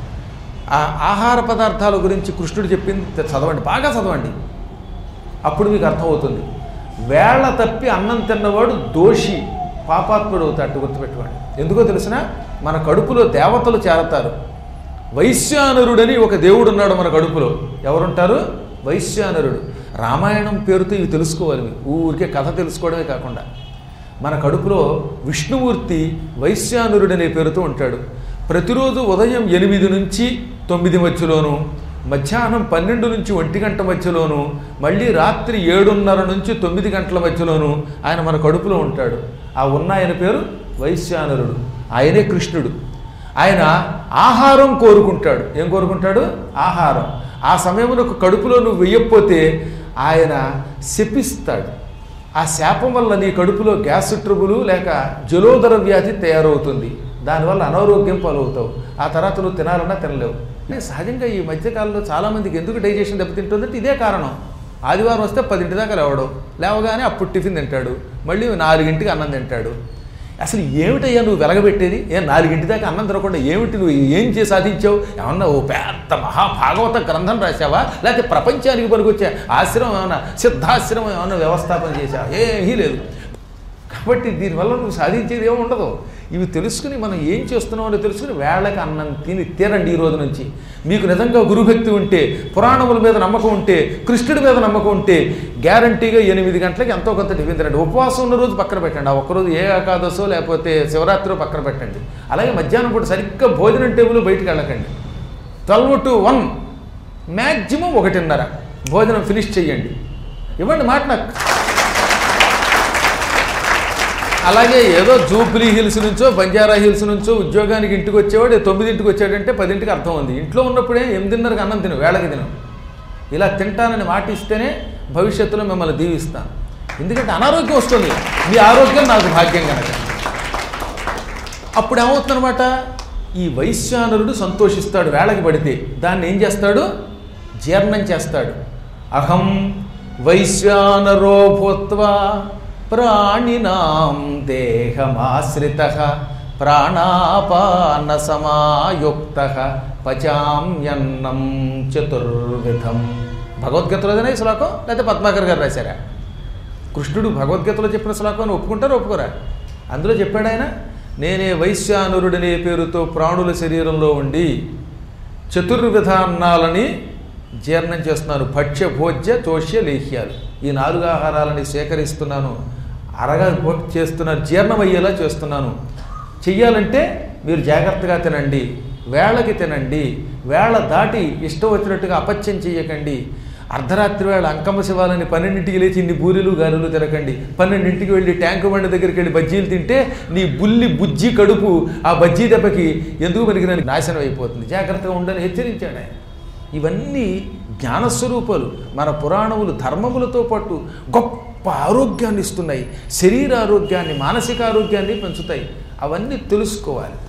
ఆ ఆహార పదార్థాల గురించి కృష్ణుడు చెప్పింది చదవండి, బాగా చదవండి. అప్పుడు మీకు అర్థమవుతుంది. వేళ తప్పి అన్నం తిన్నవాడు దోషి, పాపాత్ముడు అవుతాడు. గుర్తుపెట్టుకోండి. ఎందుకో తెలిసిన, మన కడుపులో దేవతలు చేరతారు. వైశ్యానరుడని ఒక దేవుడు ఉన్నాడు మన కడుపులో. ఎవరుంటారు? వైశ్యానరుడు. రామాయణం పేరుతో ఇవి తెలుసుకోవాలి మీరు. ఊరికే కథ తెలుసుకోవడమే కాకుండా మన కడుపులో విష్ణుమూర్తి వైశ్యానరుడు అనే పేరుతో ఉంటాడు. ప్రతిరోజు ఉదయం 8 నుంచి 9 మధ్యలోను, మధ్యాహ్నం 12 నుంచి 1 గంట మధ్యలోను, మళ్ళీ రాత్రి 7:30 నుంచి 9 గంటల మధ్యలోను ఆయన మన కడుపులో ఉంటాడు. ఆ ఉన్న ఆయన పేరు వైశ్యానరుడు. ఆయనే కృష్ణుడు. ఆయన ఆహారం కోరుకుంటాడు. ఏం కోరుకుంటాడు? ఆహారం. ఆ సమయంలో కడుపులో నువ్వు వెయ్యకపోతే ఆయన శపిస్తాడు. ఆ శాపం వల్ల నీ కడుపులో గ్యాస్ ట్రబులు లేక జలోదర వ్యాధి తయారవుతుంది. దానివల్ల అనారోగ్యం పాలవుతావు. ఆ తర్వాత నువ్వు తినాలన్నా తినలేవు. సహజంగా ఈ మధ్యకాలంలో చాలామందికి ఎందుకు డైజెషన్ దెబ్బతింటుందంటే ఇదే కారణం. ఆదివారం వస్తే 10 దాకా లేవడం, లేవగానే అప్పుడు టిఫిన్ తింటాడు, మళ్ళీ 4ంటికి అన్నం తింటాడు. అసలు ఏమిటయ్యా నువ్వు వెలగబెట్టేది? 4 దాకా అన్నం తినకుండా ఏమిటి నువ్వు ఏం చేసి సాధించావు? ఏమన్నా ఓ పెద్ద మహాభాగవత గ్రంథం రాసావా? లేకపోతే ప్రపంచానికి పనికొచ్చే ఆశ్రమం ఏమన్నా, సిద్ధాశ్రమం ఏమన్నా వ్యవస్థాపన చేసావా? ఏమీ లేదు. కాబట్టి దీనివల్ల నువ్వు సాధించేది ఏమి ఉండదు. ఇవి తెలుసుకుని మనం ఏం చేస్తున్నామో తెలుసుకుని వేళకి అన్నం తినండి. ఈ రోజు నుంచి మీకు నిజంగా గురుభక్తి ఉంటే, పురాణముల మీద నమ్మకం ఉంటే, కృష్ణుడి మీద నమ్మకం ఉంటే గ్యారంటీగా 8 గంటలకి ఎంతో కొంత టిఫిన్ తినండి. ఉపవాసం ఉన్న రోజు పక్కన పెట్టండి. ఆ ఒక్కరోజు ఏ ఏకాదశో లేకపోతే శివరాత్రిలో పక్కన పెట్టండి. అలాగే మధ్యాహ్నం పూట సరిగ్గా భోజనం టేబుల్ బయటికి వెళ్ళకండి. 12 to 1 మ్యాక్సిమం 1:30 భోజనం ఫినిష్ చేయండి. ఇవ్వండి మాట నాకు. అలాగే ఏదో జూబ్లీ హిల్స్ నుంచో బంజారా హిల్స్ నుంచో ఉద్యోగానికి ఇంటికి వచ్చేవాడు 9ంటికి వచ్చాడంటే 10ంటికి అర్థం ఉంది. ఇంట్లో ఉన్నప్పుడే 8:30కి అన్నం తిను, వేళకి తిను. ఇలా తింటానని మాట ఇస్తేనే భవిష్యత్తులో మిమ్మల్ని దీవిస్తాను. ఎందుకంటే అనారోగ్యం వస్తుంది, మీ ఆరోగ్యం నాకు భాగ్యం కనుక. అప్పుడు ఏమవుతుందన్నమాట, ఈ వైశ్వానరుడు సంతోషిస్తాడు. వేళకి పడితే దాన్ని ఏం చేస్తాడు, జీర్ణం చేస్తాడు. అహం వైశ్వానరో భూత్వా ప్రాణినాం దేహమాశ్రితః ప్రాణాపాన సమాయుక్తః పచామ్యన్నం చతుర్విధం. భగవద్గీతలోనే శ్లోకం, లేకపోతే పద్మాకర్ గారు రాశారా? కృష్ణుడు భగవద్గీతలో చెప్పిన శ్లోకాన్ని ఒప్పుకుంటారా ఒప్పుకోరా? అందులో చెప్పాడు ఆయన, నేనే వైశ్వానరుడనే పేరుతో ప్రాణుల శరీరంలో ఉండి చతుర్విధాన్నాలని జీర్ణం చేస్తున్నాను. భక్ష్య భోజ్య తోష్య లేహ్యాలు, ఈ 4 ఆహారాలని సేకరిస్తున్నాను, అరగా చేస్తున్నాను, జీర్ణమయ్యేలా చేస్తున్నాను. చెయ్యాలంటే మీరు జాగ్రత్తగా తినండి, వేళకి తినండి, వేళ దాటి ఇష్టం వచ్చినట్టుగా అపత్యం చెయ్యకండి. అర్ధరాత్రి వేళ అంకమ్మ శివాలని 12ంటికి లేచి ఇన్ని బూరెలు గారెలు తినకండి. 12ంటికి వెళ్ళి ట్యాంకు బండి దగ్గరికి వెళ్ళి బజ్జీలు తింటే నీ బుజ్జి కడుపు ఆ బజ్జీ దెబ్బకి ఎందుకు పనికిరాని నాశనం అయిపోతుంది. జాగ్రత్తగా ఉండని హెచ్చరించాడు ఆయన. ఇవన్నీ జ్ఞానస్వరూపాలు. మన పురాణములు ధర్మములతో పాటు గొప్ప ఆరోగ్యాన్ని ఇస్తున్నాయి, శరీర ఆరోగ్యాన్ని, మానసిక ఆరోగ్యాన్ని పెంచుతాయి. అవన్నీ తెలుసుకోవాలి.